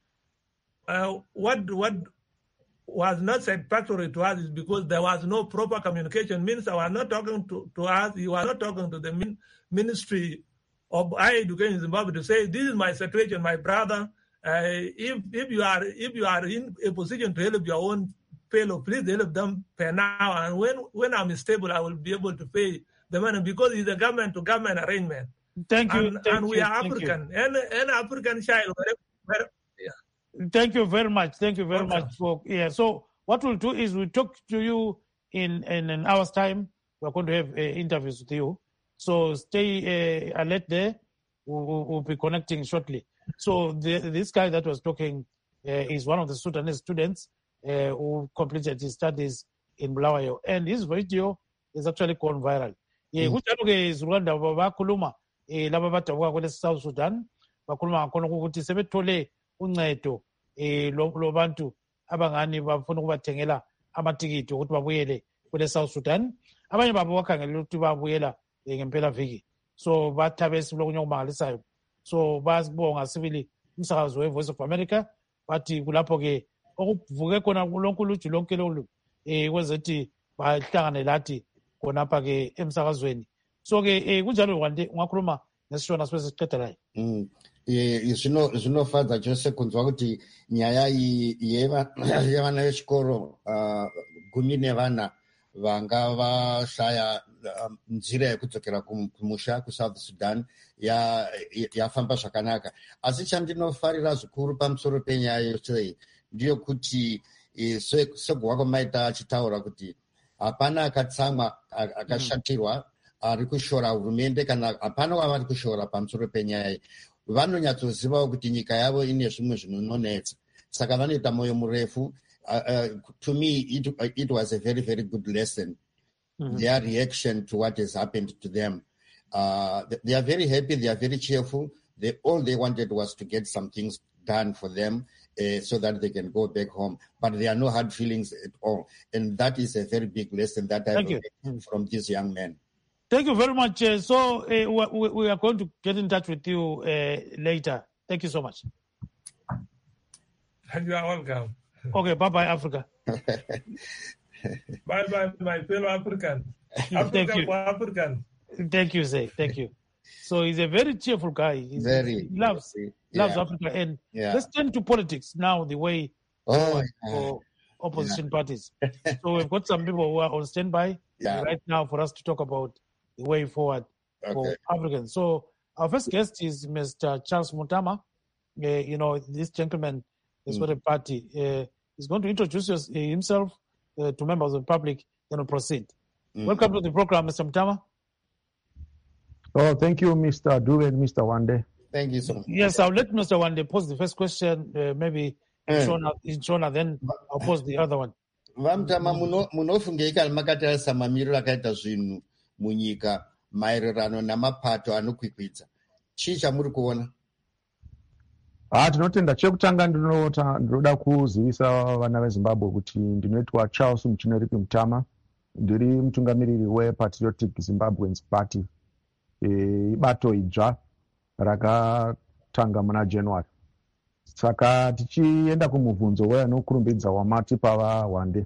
uh, what what was not satisfactory to us is because there was no proper communication. Means I was not talking to, to us, you are not talking to the min, Ministry of Higher Education in Zimbabwe to say, this is my situation, my brother. Uh, if if you are if you are in a position to help your own fellow, please help them per now. And when when I'm stable, I will be able to pay the money, because it's a government to government arrangement. Thank you. And, thank and we you, are African. And an African child. Where, yeah. Thank you very much. Thank you very okay. much for yeah. So what we'll do is we'll talk to you in in an hour's time. We're going to have uh, interviews with you. So stay uh, alert there. We'll, we'll, we'll be connecting shortly. So the, this guy that was talking uh, is one of the Sudanese students uh, who completed his studies in Bulawayo, and his video is actually gone viral. Yeah, mm. Kuchaloke is Rwanda bakuluma eh laba batavuka kwele South Sudan bakuluma khona ukuthi sebethole uncedo eh lo bantu abangani bafuna ukubathengela amatikiti ukuthi babuyele kwele South Sudan. Abanye babo bakhangela ukuthi babuyela ngempela viki. So bathabe silokunye okumangalisayo. So basibonga sibili umsakazo we-Voice of America, bathi kulapho ke okuvuke khona lonke uluju lonke lolu eh kwezethi bahlangane lathi khonapha ke emsakazweni. So ke eh kunjalo wande ungakhuluma nesishona sibesiqeda la. Mm. Eh zvino zvinofadza chose kunzwa kuti nyaya iyi yeva yevana vechikoro gumi nevana vanga vashaya nzira yekudzokera kumusha kuSouth Sudan yafamba zvakanaka. Asi chandinofarira zvikuru pamusoro penyaya yose ndiyo kuti segwa kwamaita achitaura kuti hapana akatsamwa akashatirwa ari kushora hurumende kana hapana wavari kushora pamusoro penyaya. Vanonyatsozivawo kuti nyika yavo ine zvimwe zvinononetsa, saka vanoita moyo murefu. Uh, uh, to me, it, uh, it was a very, very good lesson. Mm-hmm. Their reaction to what has happened to them. Uh, they, they are very happy. They are very cheerful. They, all they wanted was to get some things done for them uh, so that they can go back home. But there are no hard feelings at all. And that is a very big lesson that I learned from this young man. Thank you very much. Uh, so uh, we, we are going to get in touch with you uh, later. Thank you so much. You are welcome. Okay, bye-bye, Africa. Bye-bye, my fellow African. Africa Thank you. for African. Thank you, Zay. Thank you. So he's a very cheerful guy. He's, very. He loves, yeah. loves Africa. And yeah. let's turn to politics now, the way oh, for opposition yeah. parties. So we've got some people who are on standby yeah. right now for us to talk about the way forward okay. for Africans. So our first guest is Mister Charles Mutama. Uh, you know, this gentleman is for mm. the party. Uh, he's going to introduce his, uh, himself uh, to members of the public, then we'll proceed. Mm. Welcome to the program, Mister Mutama. Oh, thank you, Mister Dube and Mister Wande. Thank you so much. Yes, I'll let Mister Wande pose the first question, uh, maybe in mm. Shona, in Shona, then I'll pose the other one. Vamtama munofungeika makatarisa mamiriro akaita zvinhu munyika maererano namapato anokwikwidza. Chii chamuri kuona? Ah, tinotenda. Chekutanga ndinoda kuzivisa vana veZimbabwe kuti ndinoitwa Charles Muchineripi Mutama, ndiri mutungamiriri wePatriotic Zimbabweans Party, ibato idzva rakatanga muna January. Saka tichienda kumubvunzo wanokurumbidza wamati pava Wande,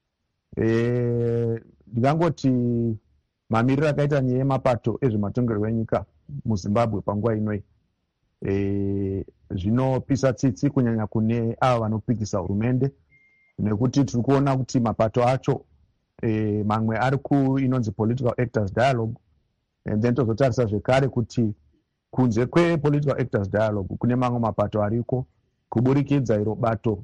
ndingangoti mamiriro akaita nyaya yemapato ezvematongerwo enyika muZimbabwe panguva inoi E, zvinopisa tsitsi kunyanya kune ava vanopikisa hurumende, nekuti tiri kuona kuti mapato acho eh, mamwe ari ku inonzi political actors dialogue, and then tozotarisa zvekare kuti kunze kwepolitical actors dialogue kune mamwe mapato ariko kuburikidza iro bato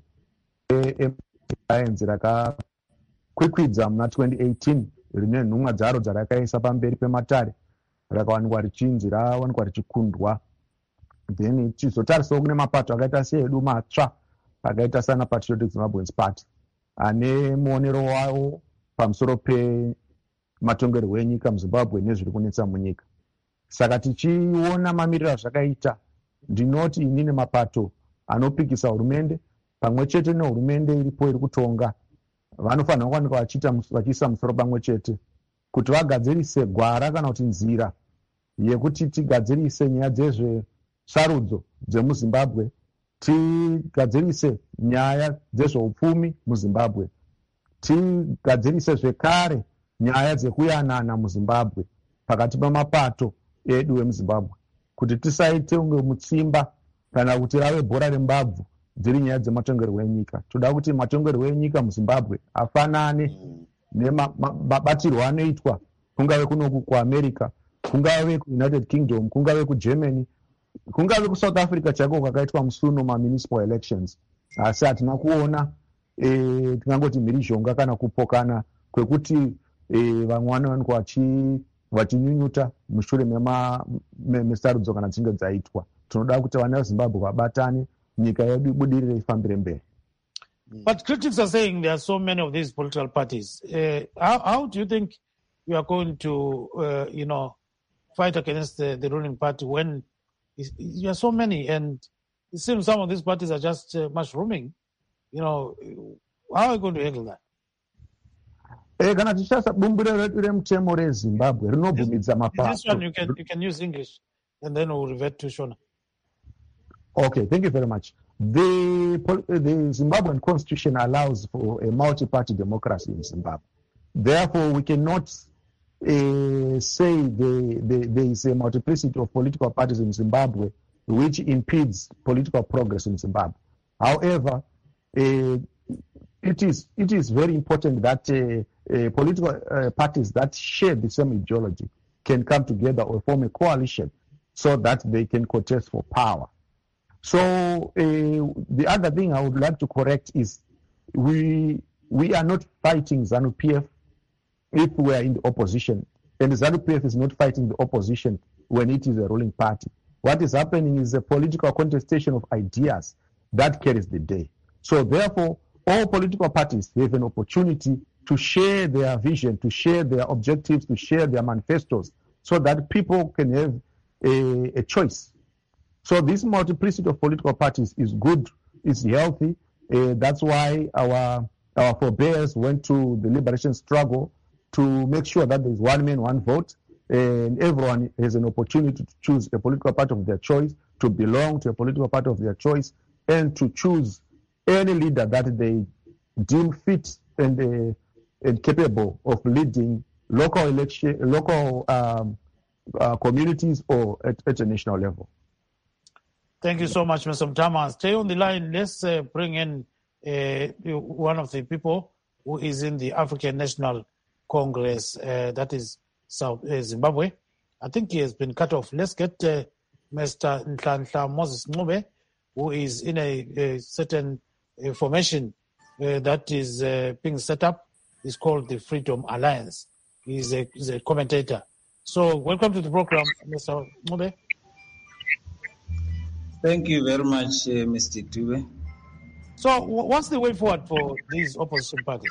ealliance rakakwikwidza muna twenty eighteen rine nhumwa dzaro dzarakaisa pamberi pematare rakawanikwa richinzi rawanikwa richikundwa. Then tichizotarisawo kune mapato akaita seedu matsva akaita sana Patriotic Zimbabweans Party ane muonero wawo pamusoro pematongerwo enyika muzimbabwe nezviri kunetsa munyika. Saka tichiona mamiriro azvakaita, ndinoti inini mapato anopikisa hurumende pamwe chete nehurumende iripo iri kutonga vanofanira kuwanika vachiita vachiisa musoro pamwe chete kuti vagadzirise gwara kana kuti nzira yekuti tigadzirise nyaya dzezvesarudzo dzemuzimbabwe, tigadzirise nyaya dzezveupfumi muzimbabwe, tigadzirise zvekare nyaya dzekuyanana muzimbabwe pakati pemapato edu emuzimbabwe, kuti tisaite unge mutsimba kana kuti rave bhora rembabvu dziri nyaya dzematongerwo enyika. Toda kuti matongerwo enyika muzimbabwe afanane nemabatirwo anoitwa kungave kunoku kuamerica, kungave kuunited kingdom, kungave kugermany, kungave kusouth africa chaiko kwakaitwa musuno mamunicipal elections. Asi hatina kuona e, tingangoti mhirizhonga kana kupokana kwekuti e, vamwe vanowanikwa vachinyunyuta mushure mesarudzo kana dzinge dzaitwa. Tinoda kuti vana vezimbabwe vabatane, nyika yedu ibudirire ifambire mberi. But critics are saying there are so many of these political parties. Uh, how, how do you think you are going to, uh, you know, fight against the, the ruling party when there are so many, and it seems some of these parties are just uh, mushrooming? You know, how are you going to handle that? Kana tichasa bumbiro redu remutemo reZimbabwe rinobvumidza mapato. This one you can you can use English, and then we'll revert to Shona. Okay, thank you very much. The, the Zimbabwean constitution allows for a multi-party democracy in Zimbabwe. Therefore, we cannot uh, say the, the, there is a multiplicity of political parties in Zimbabwe which impedes political progress in Zimbabwe. However, uh, it is it is very important that uh, uh, political uh, parties that share the same ideology can come together or form a coalition so that they can contest for power. So uh, the other thing I would like to correct is we we are not fighting ZANU-P F if we are in the opposition, and ZANU-P F is not fighting the opposition when it is a ruling party. What is happening is a political contestation of ideas that carries the day. So therefore, all political parties have an opportunity to share their vision, to share their objectives, to share their manifestos, so that people can have a, a choice. So this multiplicity of political parties is good, it's healthy. Uh, that's why our our forebears went to the liberation struggle to make sure that there's one man, one vote, and everyone has an opportunity to choose a political party of their choice, to belong to a political party of their choice, and to choose any leader that they deem fit and, uh, and capable of leading local election, local um, uh, communities or at, at a national level. Thank you so much, Mister Mtama. Stay on the line. Let's uh, bring in uh, one of the people who is in the African National Congress, uh, that is South uh, Zimbabwe. I think he has been cut off. Let's get uh, Mister Nhlanhla Moses Ncube, who is in a, a certain uh, formation uh, that is uh, being set up. It's called the Freedom Alliance. He's a, he's a commentator. So welcome to the program, Mister Ncube. Thank you very much, uh, Mister Dube. So what's the way forward for these opposition parties?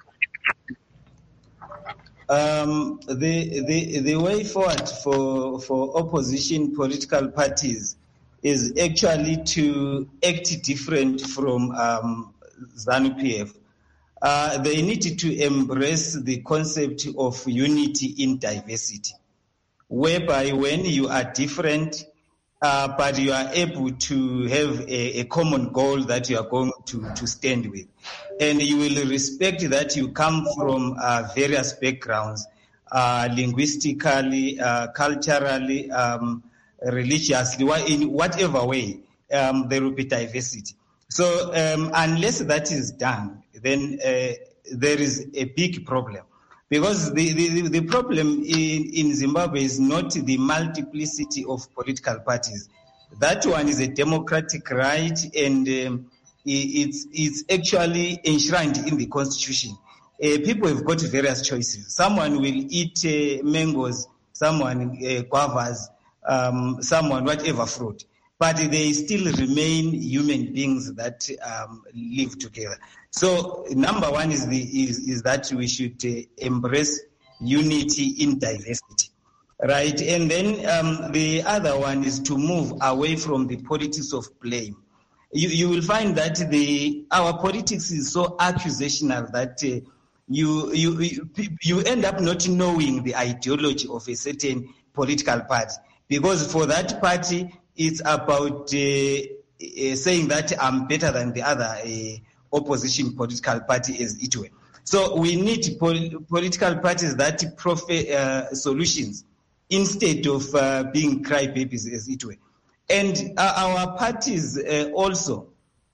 Um, the, the, the way forward for, for opposition political parties is actually to act different from um, ZANU-P F. Uh, they need to embrace the concept of unity in diversity, whereby when you are different, Uh, but you are able to have a, a common goal that you are going to, to stand with. And you will respect that you come from uh, various backgrounds, uh, linguistically, uh, culturally, um, religiously, in whatever way, um, there will be diversity. So um, unless that is done, then uh, there is a big problem. Because the, the, the problem in, in Zimbabwe is not the multiplicity of political parties. That one is a democratic right, and um, it's, it's actually enshrined in the constitution. Uh, people have got various choices. Someone will eat uh, mangoes, someone uh, guavas, um, someone whatever fruit. But they still remain human beings that um, live together. So number one is, the, is, is that we should uh, embrace unity in diversity, right? And then um, the other one is to move away from the politics of blame. You, you will find that the our politics is so accusational that uh, you, you, you, you end up not knowing the ideology of a certain political party. Because for that party, it's about uh, uh, saying that I'm better than the other uh, opposition political party as it were. So we need pol- political parties that proffer uh, solutions instead of uh, being crybabies as it were. And uh, our parties uh, also,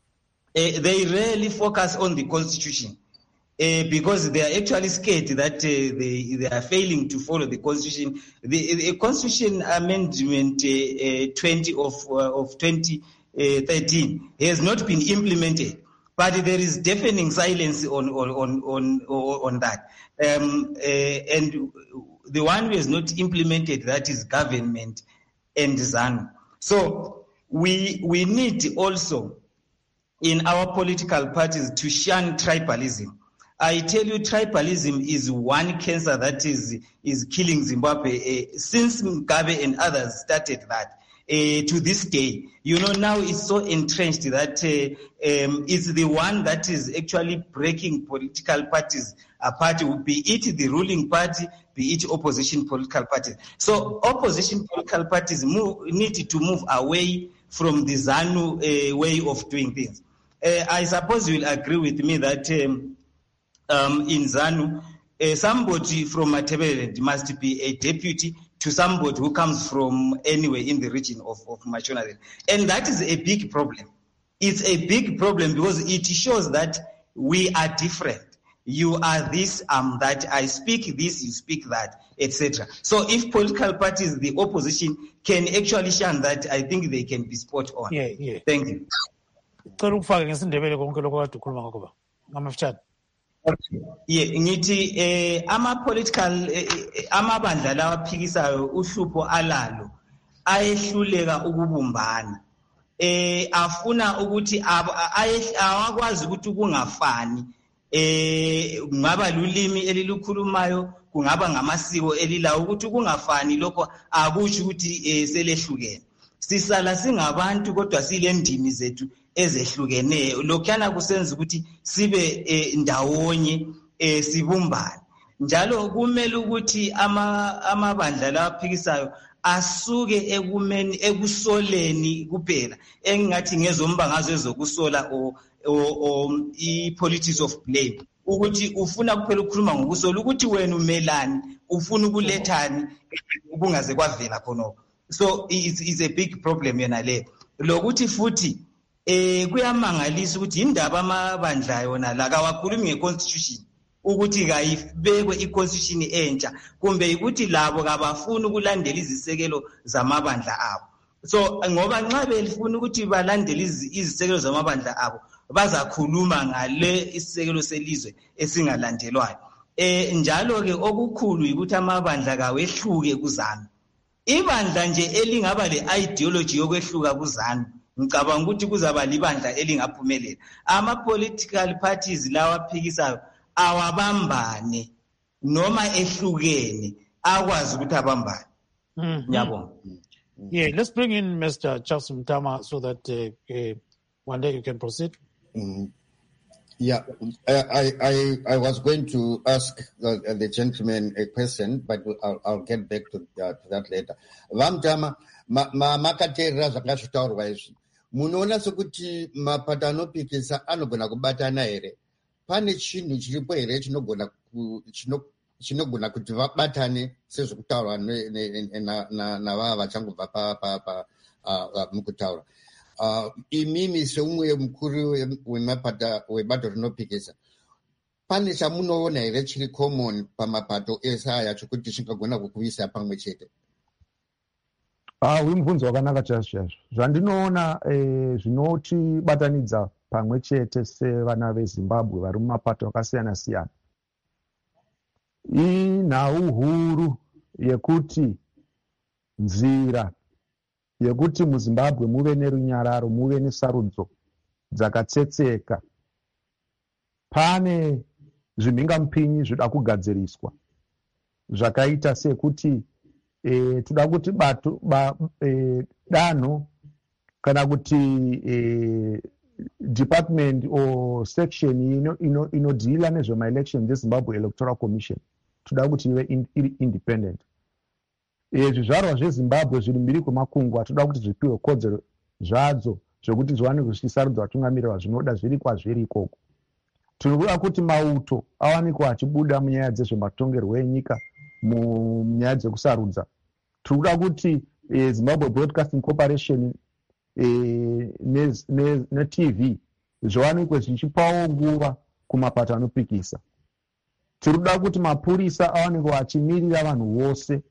uh, they rarely focus on the constitution. Uh, because they are actually scared that uh, they, they are failing to follow the constitution. The, the Constitution Amendment uh, uh, twenty of uh, of twenty thirteen has not been implemented, but there is deafening silence on on on on, on that. Um, uh, and the one who has not implemented that is government and ZANU. So we we need also in our political parties to shun tribalism. I tell you, tribalism is one cancer that is is killing Zimbabwe uh, since Mugabe and others started that. Uh, to this day, you know, now it's so entrenched that uh, um, it's the one that is actually breaking political parties apart, be it the ruling party, be it opposition political parties. So opposition political parties move, need to move away from the ZANU uh, way of doing things. Uh, I suppose you will agree with me that um, Um, in ZANU, uh, somebody from Matebele must be a deputy to somebody who comes from anywhere in the region of, of Mashonaland. And that is a big problem. It's a big problem because it shows that we are different. You are this, I'm that, I speak this, you speak that, et cetera. So if political parties, the opposition, can actually shun that, I think they can be spot on. Yeah, yeah. Thank you. Yeah, ngithi eh ama political eh, amabandla lawa aphikisayo uhlupho alalo ayehluleka ukubumbana eh afuna ukuthi awakwazi ukuthi kungafani eh ngaba lulimi elilukhulumayo kungaba ngamasiko elilawo ukuthi kungafani lokho akusho ukuthi selehlukene sisala singabantu kodwa silendimi zethu ezehlukeneyo lokhana kusenza ukuthi sibe eh, ndawonye eh, sibumbane njalo kumele ukuthi ama amabandla laphikisayo asuke ekumeni ekusoleni kuphela engathi ngezombangazo ezokusola o, o, o i politics of blame ukuthi ufuna kuphela ukukhuluma ngokusola ukuthi wena umelani ufuna ukulethani kungaze kwavela khonoko. So it's, it's a big problem yena le lokuthi futhi eh kuyamangalisa ukuthi indaba amabandla yona la kawakhulumi ngeconstitution ukuthi kayibekwe iconstitution entsha kumbe ukuthi labo kabafuni ukulandela izisekelo zamabandla abo. So ngoba nxa belifuna ukuthi balandele izisekelo zamabandla abo bazakhuluma ngale isisekelo selizwe esingalandelwayo. Eh njalo ke okukhulu ukuthi amabandla kawehluke kuZANU. Ibandla nje elingaba le ideology yokwehluka kuZANU ngicabanga ukuthi kuzaba libandla elingaphumelela. Ama political parties lawa aphikisayo awabambane noma ehlukene akwazi ukuthi abambane. Ngiyabonga. Yeah, let's bring in Mister Charles Mtama so that uh, uh, one day you can proceed. Mm. Yeah, I, I I was going to ask the, the gentleman a question, but I'll, I'll get back to, uh, to that later. Vamtama, makaterera zvakasvitaurwa izvi. Munoona sokuti mapatano pikisa anogona kubatana here. Pane chinhu chiripo here chinogona chinogona kuti vabatane sezvokutaurwa navava vachangobva pa pa pa mukutaura. Uh, imimi seumwe mukuru wemapata webato rinopikisa pane chamunoona here chiri common pamapato ese aya chokuti chingagona kukuvisa pamwe chete? Ah, uyu mubvunzo wakanaka chaizvo chaizvo. Zvandinoona eh, zvinotibatanidza pamwe chete sevana veZimbabwe vari mumapato akasiyana siyana inhau huru yekuti nzira yekuti muZimbabwe muve nerunyararo, muve nesarudzo dzakatsetseka. Pane zvimhingamupinyi zvoda kugadziriswa zvakaita sekuti e, toda kuti bato ba, e, danho kana kuti e, department or section inodhila ino, ino nezvemaelection dzeZimbabwe Electoral Commission toda kuti ive in, iri independent. E, zvizvarwa zveZimbabwe zviri mbiri kwemakungwa toda kuti zvipiwe kodzero zvadzo zvokuti zviwane kuchisarudza vatungamiriri zvinoda zviri kwazviri ikoko. Tinoda kuti mauto awanikwa achibuda munyaya dzezvematongerwo enyika munyaya dzekusarudza. Tinoda kuti e, Zimbabwe Broadcasting Corporation e, ne, ne, ne T V zviwanikwe zvichipawo nguva kumapato anopikisa. Tinoda kuti mapurisa awanikwa achimirira vanhu vose.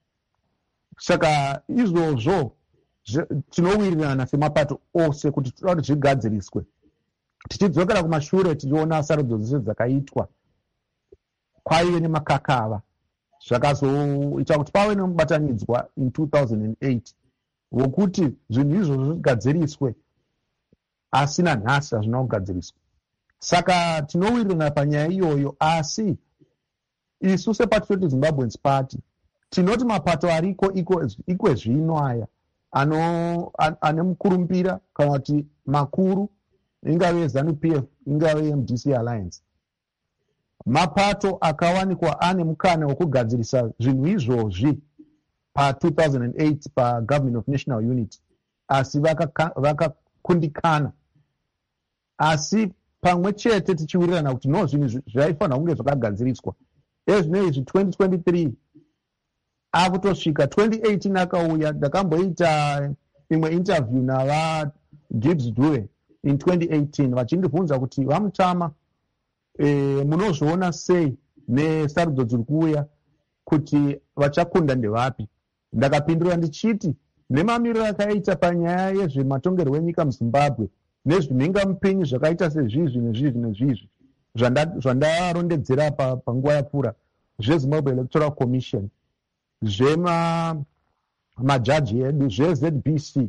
Saka izvozvo tinowirirana semapato ose kuti toda kuti zvigadziriswe. Tichidzokera kumashure tichiona sarudzo dzese dzakaitwa kwaive nemakakava zvakazoita kuti pave nemubatanidzwa in two thousand eight wokuti zvinhu izvozvo zvigadziriswe asina nhasi hazvina kugadziriswa. Saka tinowirirana panyaya iyoyo, asi isu sePatriotic Zimbabweans Party tinoti mapato ariko ikwe zvino aya ano ane mukurumbira kana kuti makuru, ingave ZANU-P F ingave M D C Alliance, mapato akawanikwa ane mukana wokugadzirisa zvinhu izvozvi pa two thousand eight pa Government of National Unity, asi vakakundikana. Asi pamwe chete tichiwirirana kuti no zvinhu zvaifanira kunge zvakagadziriswa. Ezvino izvi twenty twenty-three akutosvika, twenty eighteen akauya, ndakamboita imwe interview nava Gibbs Dube in twenty eighteen vachindibvunza kuti vamutama e, munozviona sei nesarudzo dziri kuuya kuti vachakunda ndevapi? Ndakapindura ndichiti nemamiriro akaita panyaya yezvematongerwo enyika muZimbabwe nezvimhingamupinyi zvakaita sezvizvi nezvizvi nezvizvi zvandarondedzera panguva yapfuura zveZimbabwe Electoral Commission, zvema majaji edu, zveZ B C,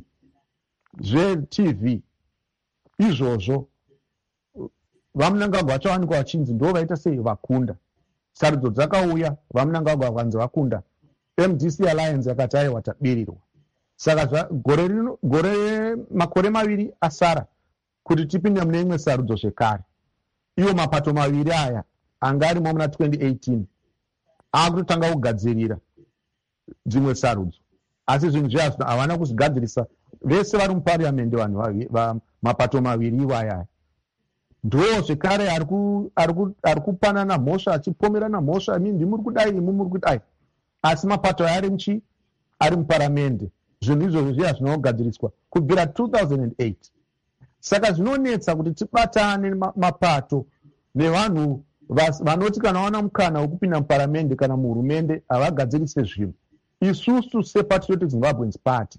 zveT V, izvozvo vamunangagwa vachawanikwa vachinzi ndo vaita sei vakunda. Sarudzo dzakauya, vamunangagwa vakanzi vakunda, M D C Alliance yakati aiwa tabirirwa. Saka gore rino, gore makore maviri asara kuti tipinde mune imwe sarudzo zvekare. Iwo mapato maviri aya anga arimo muna twenty eighteen akutotanga kugadzirira dzimwe sarudzo, asi zvinhu zvazvo havana kuzvigadzirisa. Vese vari muparliamendi vanhu mapato maviri iwaya ndo zvekare ari kupanana mhosva, achipomerana mhosva, imi ndimuri kudai, imi muri kudai, asi mapato ari muchi ari muparliamendi. Zvinhu izvozvo zviya zvinogadziriswa kubvira two thousand eight. Saka zvinonetsa kuti tibatane mapato nevanhu vanoti kana wana mukana wokupinda muparliamendi kana muhurumende havagadzirise zvinhu. Isusu sePatriotic Zimbabweans Party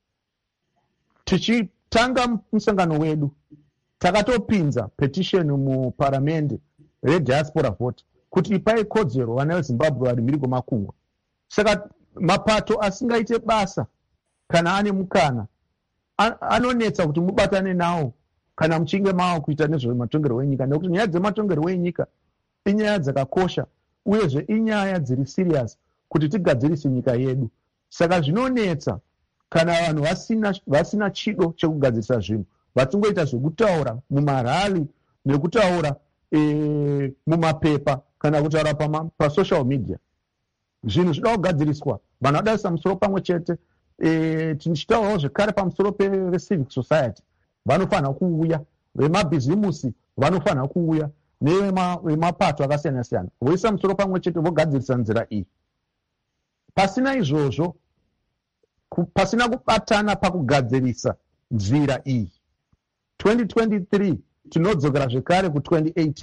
tichitanga musangano wedu takatopinza petition muparliamendi rediaspora vote kuti ipai kodzero vana veZimbabwe vari mhiri kwemakungwa. Saka mapato asingaite basa kana ane mukana anonetsa kuti mubatane nawo kana muchinge mava kuita nezvematongerwo enyika, nekuti nyaya dzematongerwo enyika inyaya dzakakosha uyezve inyaya dziri serious kuti tigadzirise nyika yedu. Saka zvinonetsa kana vanhu vasina, vasina chido chekugadzirisa zvinhu, vatungoita zvekutaura mumarali nekutaura e, mumapepa kana kutaura pasocial media. Zvinhu zvida kugadziriswa, vanhu vadaisa musoro pamwe chete. E, tichitaurawo zvekare pamusoro pecivic society, vanofanira kuuya, vemabhizimusi vanofanira kuuya, nevemapato akasiyana siyana voisa musoro pamwe chete vogadzirisa nzira iyi. Pasina izvozvo, pasina kubatana pakugadzirisa nzira iyi, twenty twenty-three tinodzokera zvekare ku twenty eighteen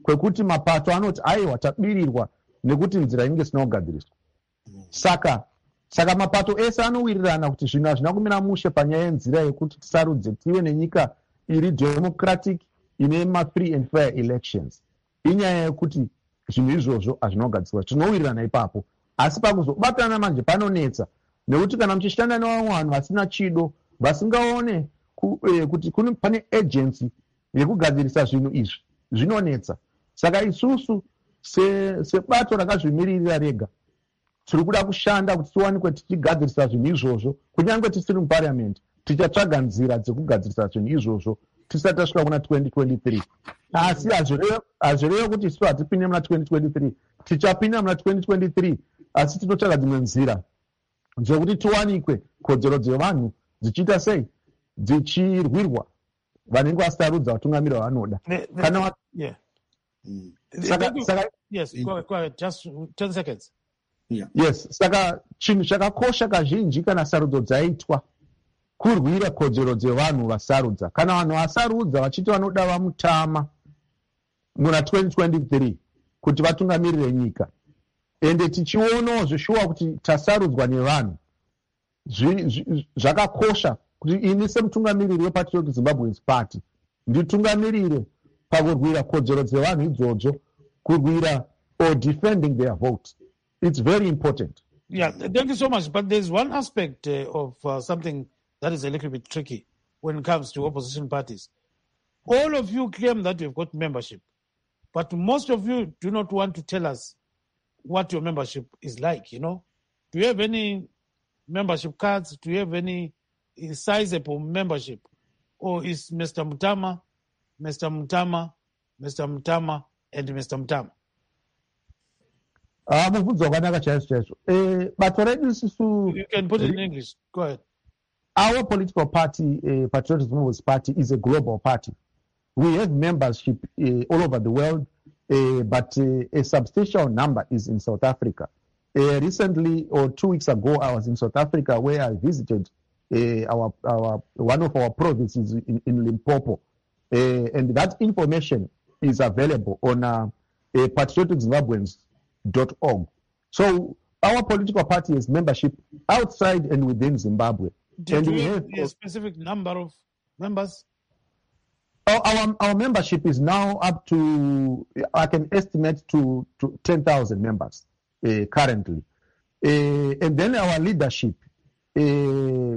kwekuti mapato anoti aiwa tabirirwa nekuti nzira inge isina kugadziriswa. Saka saka mapato ese anowirirana kuti zvinhu hazvina kumira mushe panyaya yenzira yekuti tisarudze tive nenyika iri democratic ine ma-free and fair elections. Inyaya yekuti zvinhu izvozvo hazvina kugadziriswa, tinowirirana ipapo. Asi pakuzobatana manje panonetsa, nekuti kana muchishanda nevamwe vanhu vasina chido vasingaone ku, eh, kuti kune pane agency yekugadzirisa zvinhu izvi zvinonetsa. Saka isusu sebato se rakazvimiririra rega tiri kuda kushanda kuti tiwanikwe tichigadzirisa zvinhu izvozvo, kunyange tisiri muparliament tichatsvaga nzira dzekugadzirisa zvinhu izvozvo tisati tasvika kuna twenty twenty-three. Asi hazvireve kuti isu hatipinde muna twenty twenty-three, tichapinda muna twenty twenty-three, asi tinotsvaga dzimwe nzira dzekuti tiwanikwe kodzero dzevanhu dzichiita sei dzichirwirwa vanenge vasarudza vatungamiri vavanoda. Kana yeah. Mm. Saka, saka, yes, go, go ahead, just ten seconds. Yeah. Yes, saka chinhu chakakosha kazhinji kana sarudzo dzaitwa kurwira kodzero dzevanhu vasarudza. Kana vanhu vasarudza vachiti vanoda vamutama muna twenty twenty-three kuti vatungamirire nyika, ende tichionawo zvishuwa kuti tasarudzwa nevanhu, zvakakosha kuti ini semutungamiriri wePatriotic Zimbabweans Party nditungamirire pakurwira kodzero dzevanhu idzodzo, kurwira or defending their vote. It's very important. Yeah, thank you so much. But there's one aspect uh, of uh, something that is a little bit tricky when it comes to opposition parties. All of you claim that you've got membership, but most of you do not want to tell us what your membership is like, you know. Do you have any membership cards? Do you have any sizable membership? Or is Mister Mutama, Mister Mutama, Mister Mutama, and Mister Mutama? Uh, you can put it in English. Go ahead. Our political party, uh, Patriotic Zimbabweans Party, is a global party. We have membership uh, all over the world, uh, but uh, a substantial number is in South Africa. Uh, recently, or two weeks ago, I was in South Africa where I visited uh, our, our one of our provinces in, in Limpopo, uh, and that information is available on uh, uh, patriotic zimbabweans dot org. So our political party has membership outside and within Zimbabwe. Did and you we have have a specific number of members? Our, our, our membership is now up to, I can estimate to, to ten thousand members uh, currently. Uh, and then our leadership, uh,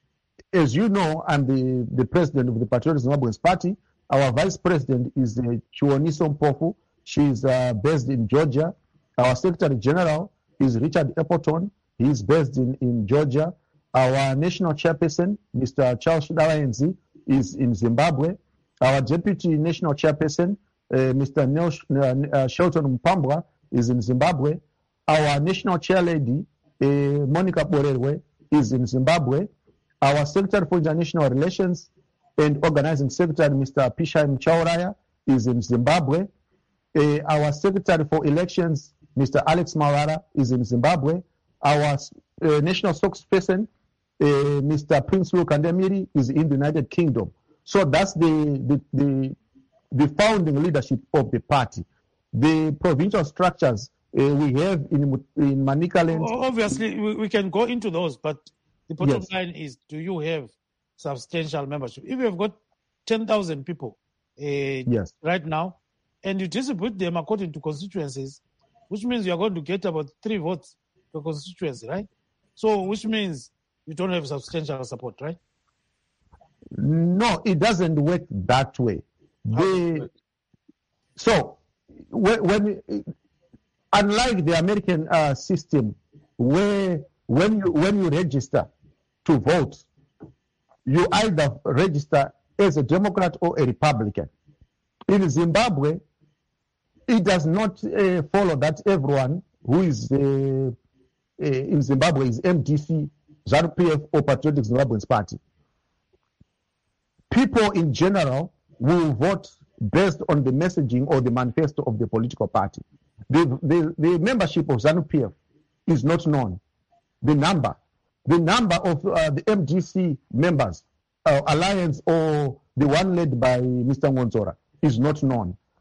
as you know, I'm the, the president of the Patriotic Zimbabweans Party. Our vice president is uh, Chiwoniso Mpofu. She is uh, based in Georgia. Our secretary general is Richard Appleton. He is based in, in Georgia. Our national chairperson, Mister Charles Dawaenzi, is in Zimbabwe. Our deputy national chairperson, uh, Mister Neil uh, uh, Shelton Mpambwa, is in Zimbabwe. Our national chairlady, uh, Monica Borelwe, is in Zimbabwe. Our secretary for international relations and organizing secretary, Mister Pishai Mchauraya, is in Zimbabwe. Uh, our secretary for elections, Mister Alex Mawara, is in Zimbabwe. Our uh, national spokesperson, uh, Mister Prince Lukandemiri, is in the United Kingdom. So that's the, the, the, the founding leadership of the party. The provincial structures uh, we have in, in Manicaland. Obviously, we, we can go into those, but the bottom Yes. line is, do you have substantial membership? If you have got ten thousand people uh, Yes. right now, and you distribute them according to constituencies, which means you are going to get about three votes per constituency, right? So, which means you don't have substantial support, right? No, it doesn't work that way. They, so, when, when unlike the American uh, system, where when you when you register to vote, you either register as a Democrat or a Republican. In Zimbabwe, it does not uh, follow that everyone who is uh, uh, in Zimbabwe is M D C, ZANU P F, or Patriotic Zimbabweans Party. People in general will vote based on the messaging or the manifesto of the political party. The, the, the membership of ZANU P F is not known. The number, the number of uh, the M D C members, uh, alliance or the one led by Mister Ngonzora is not known.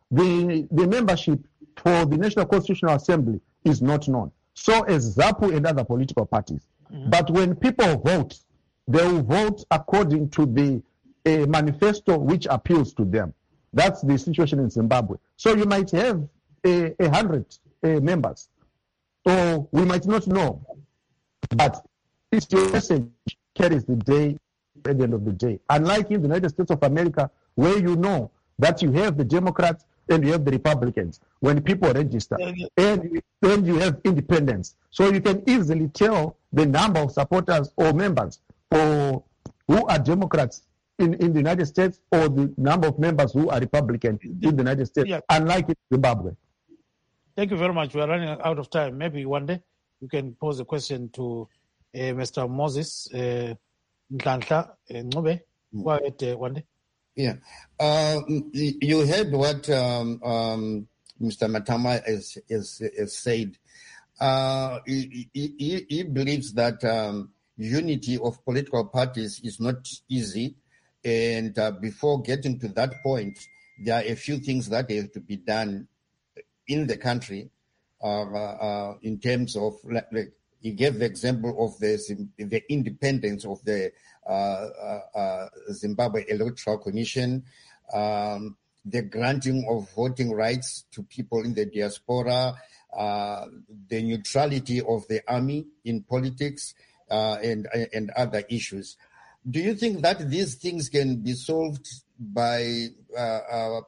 the, the membership for the National Constitutional Assembly is not known. So as ZAPU and other political parties. Mm-hmm. But when people vote, they will vote according to the uh, manifesto which appeals to them. That's the situation in Zimbabwe. So you might have a, a hundred uh, members, or we might not know. But it's your message carries the day at the end of the day. Unlike in the United States of America, where you know that you have the Democrats and you have the Republicans when people register, and then you have independents. So you can easily tell the number of supporters or members or who are Democrats in, in the United States or the number of members who are Republican in the United States, yeah. Unlike in Zimbabwe. Thank you very much. We are running out of time. Maybe one day you can pose a question to uh, Mister Moses Nhlanhla Ncube. Go ahead, uh, one day. Yeah. Uh, you heard what um, um, Mister Matama has, has, has said. Uh, he, he, he believes that um, unity of political parties is not easy. And uh, before getting to that point, there are a few things that have to be done in the country uh, uh, in terms of, like, he gave the example of the, the independence of the uh, uh, uh, Zimbabwe Electoral Commission, um, the granting of voting rights to people in the diaspora, uh, the neutrality of the army in politics, uh, and, and other issues. Do you think that these things can be solved by uh, uh,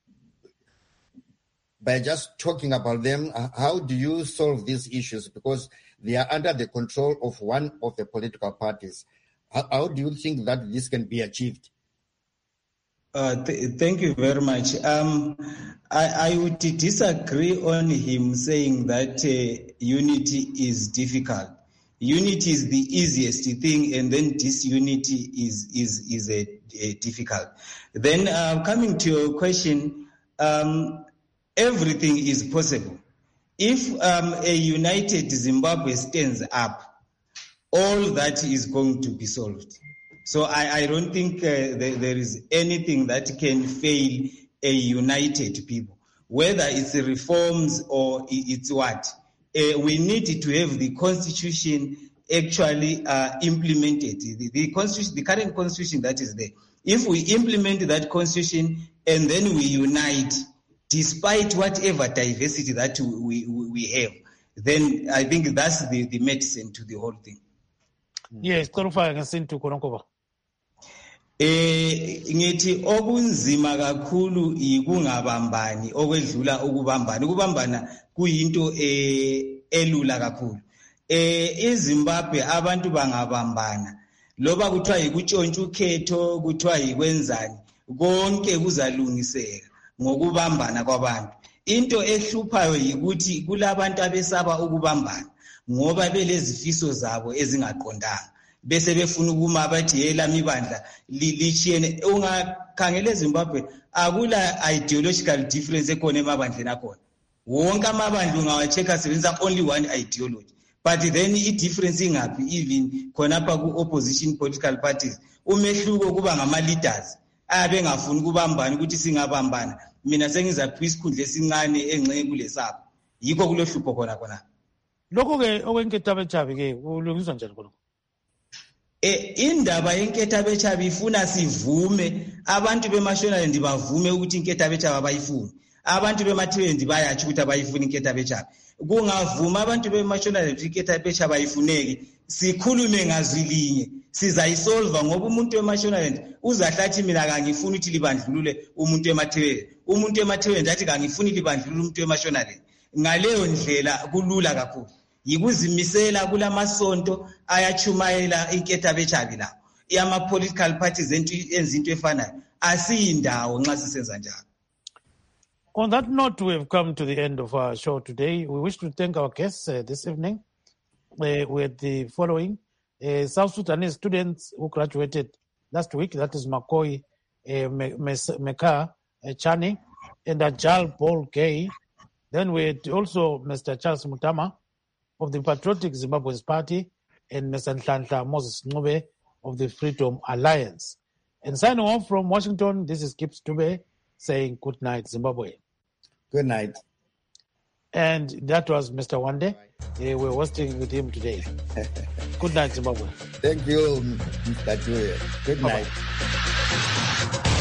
by just talking about them? How do you solve these issues? Because they are under the control of one of the political parties. How, how do you think that this can be achieved? Uh, th- thank you very much. Um, I, I would disagree on him saying that uh, unity is difficult. Unity is the easiest thing, and then disunity is is is a, a difficult. Then uh, coming to your question, um, everything is possible. If um, a united Zimbabwe stands up, all that is going to be solved. So I, I don't think uh, there, there is anything that can fail a united people, whether it's reforms or it's what. Uh, we need to have the constitution actually uh, implemented. The, the constitution, the current constitution that is there. If we implement that constitution and then we unite, despite whatever diversity that we, we, we have, then I think that's the, the medicine to the whole thing. Yes, Korofaya ngasintu Kononkova. Eh ngithi okunzima kakhulu ikungabambani okwedlula ukubambana. Ukubambana kuyinto eh elula kakhulu. Eh eZimbabwe abantu bangabambana. Loba kuthiwa yikutshontsha ukhetho, kuthiwa yikwenzani, konke kuzalungiseka ngokubambana kwabantu. Into ehluphayo yikuthi kulabantu abesaba ukubambana ngoba belezifiso zabo ezingaqondanga. Bese befuna ukuma bathi yela mibandla lichiyene. Ungakhangela eZimbabwe akula ideological difference ekhona emabandleni akhona. Wonke amabandla ungawachecka sebenza only one ideology. But then I difference ingaphi even khona apha ku opposition political parties. Umehluko kuba ngama leaders abe ngafuni ukubambana ukuthi singabambana. Mina sengizaphi isikhundla esincane engceke kulesapho. Yikho kulohlupho khona khona. Lokho ke okwenketha bechabi ke ulungiswa njani khona? Eh indaba yenketha bechabi ifuna sivume abantu beMashonaland bavume ukuthi inketha bechabi abayifuni. Abantu beMathebeni bayathi ukuthi abayifuni inketha bechabi. Kungavuma abantu beMashonaland inketha bechabi ayifuneki. Sikhulume ngazwilinye sizayisolva ngoba umuntu weMashonaland uzahlathi mina kangifuni ukuthi libandlulule umuntu weMathebeni. Umuntu weMathebeni athi kangifuni libandlulule umuntu weMashonaland. Ngaleyo ndlela kulula kakhulu. Yikuzimisela kulamasonto ayachumayela inketha bechabi la. Yama political parties enza into efanayo asiyindawo nxa sisenza njalo. On that note, we have come to the end of our show today. We wish to thank our guests uh, this evening uh, with the following. Uh, South Sudanese students who graduated last week, that is Makoi uh, Meka uh, Chani and Ajal Paul Gay. Then we had also Mister Charles Mutama of the Patriotic Zimbabweans Party and Mister Nhlanhla Moses Ncube of the Freedom Alliance. And signing off from Washington, this is Kip Stube saying good night, Zimbabwe. Good night. And that was Mister Wande. Uh, we're hosting with him today. Good night, Zimbabwe. Thank you, Mister Julius. Good night. Bye-bye.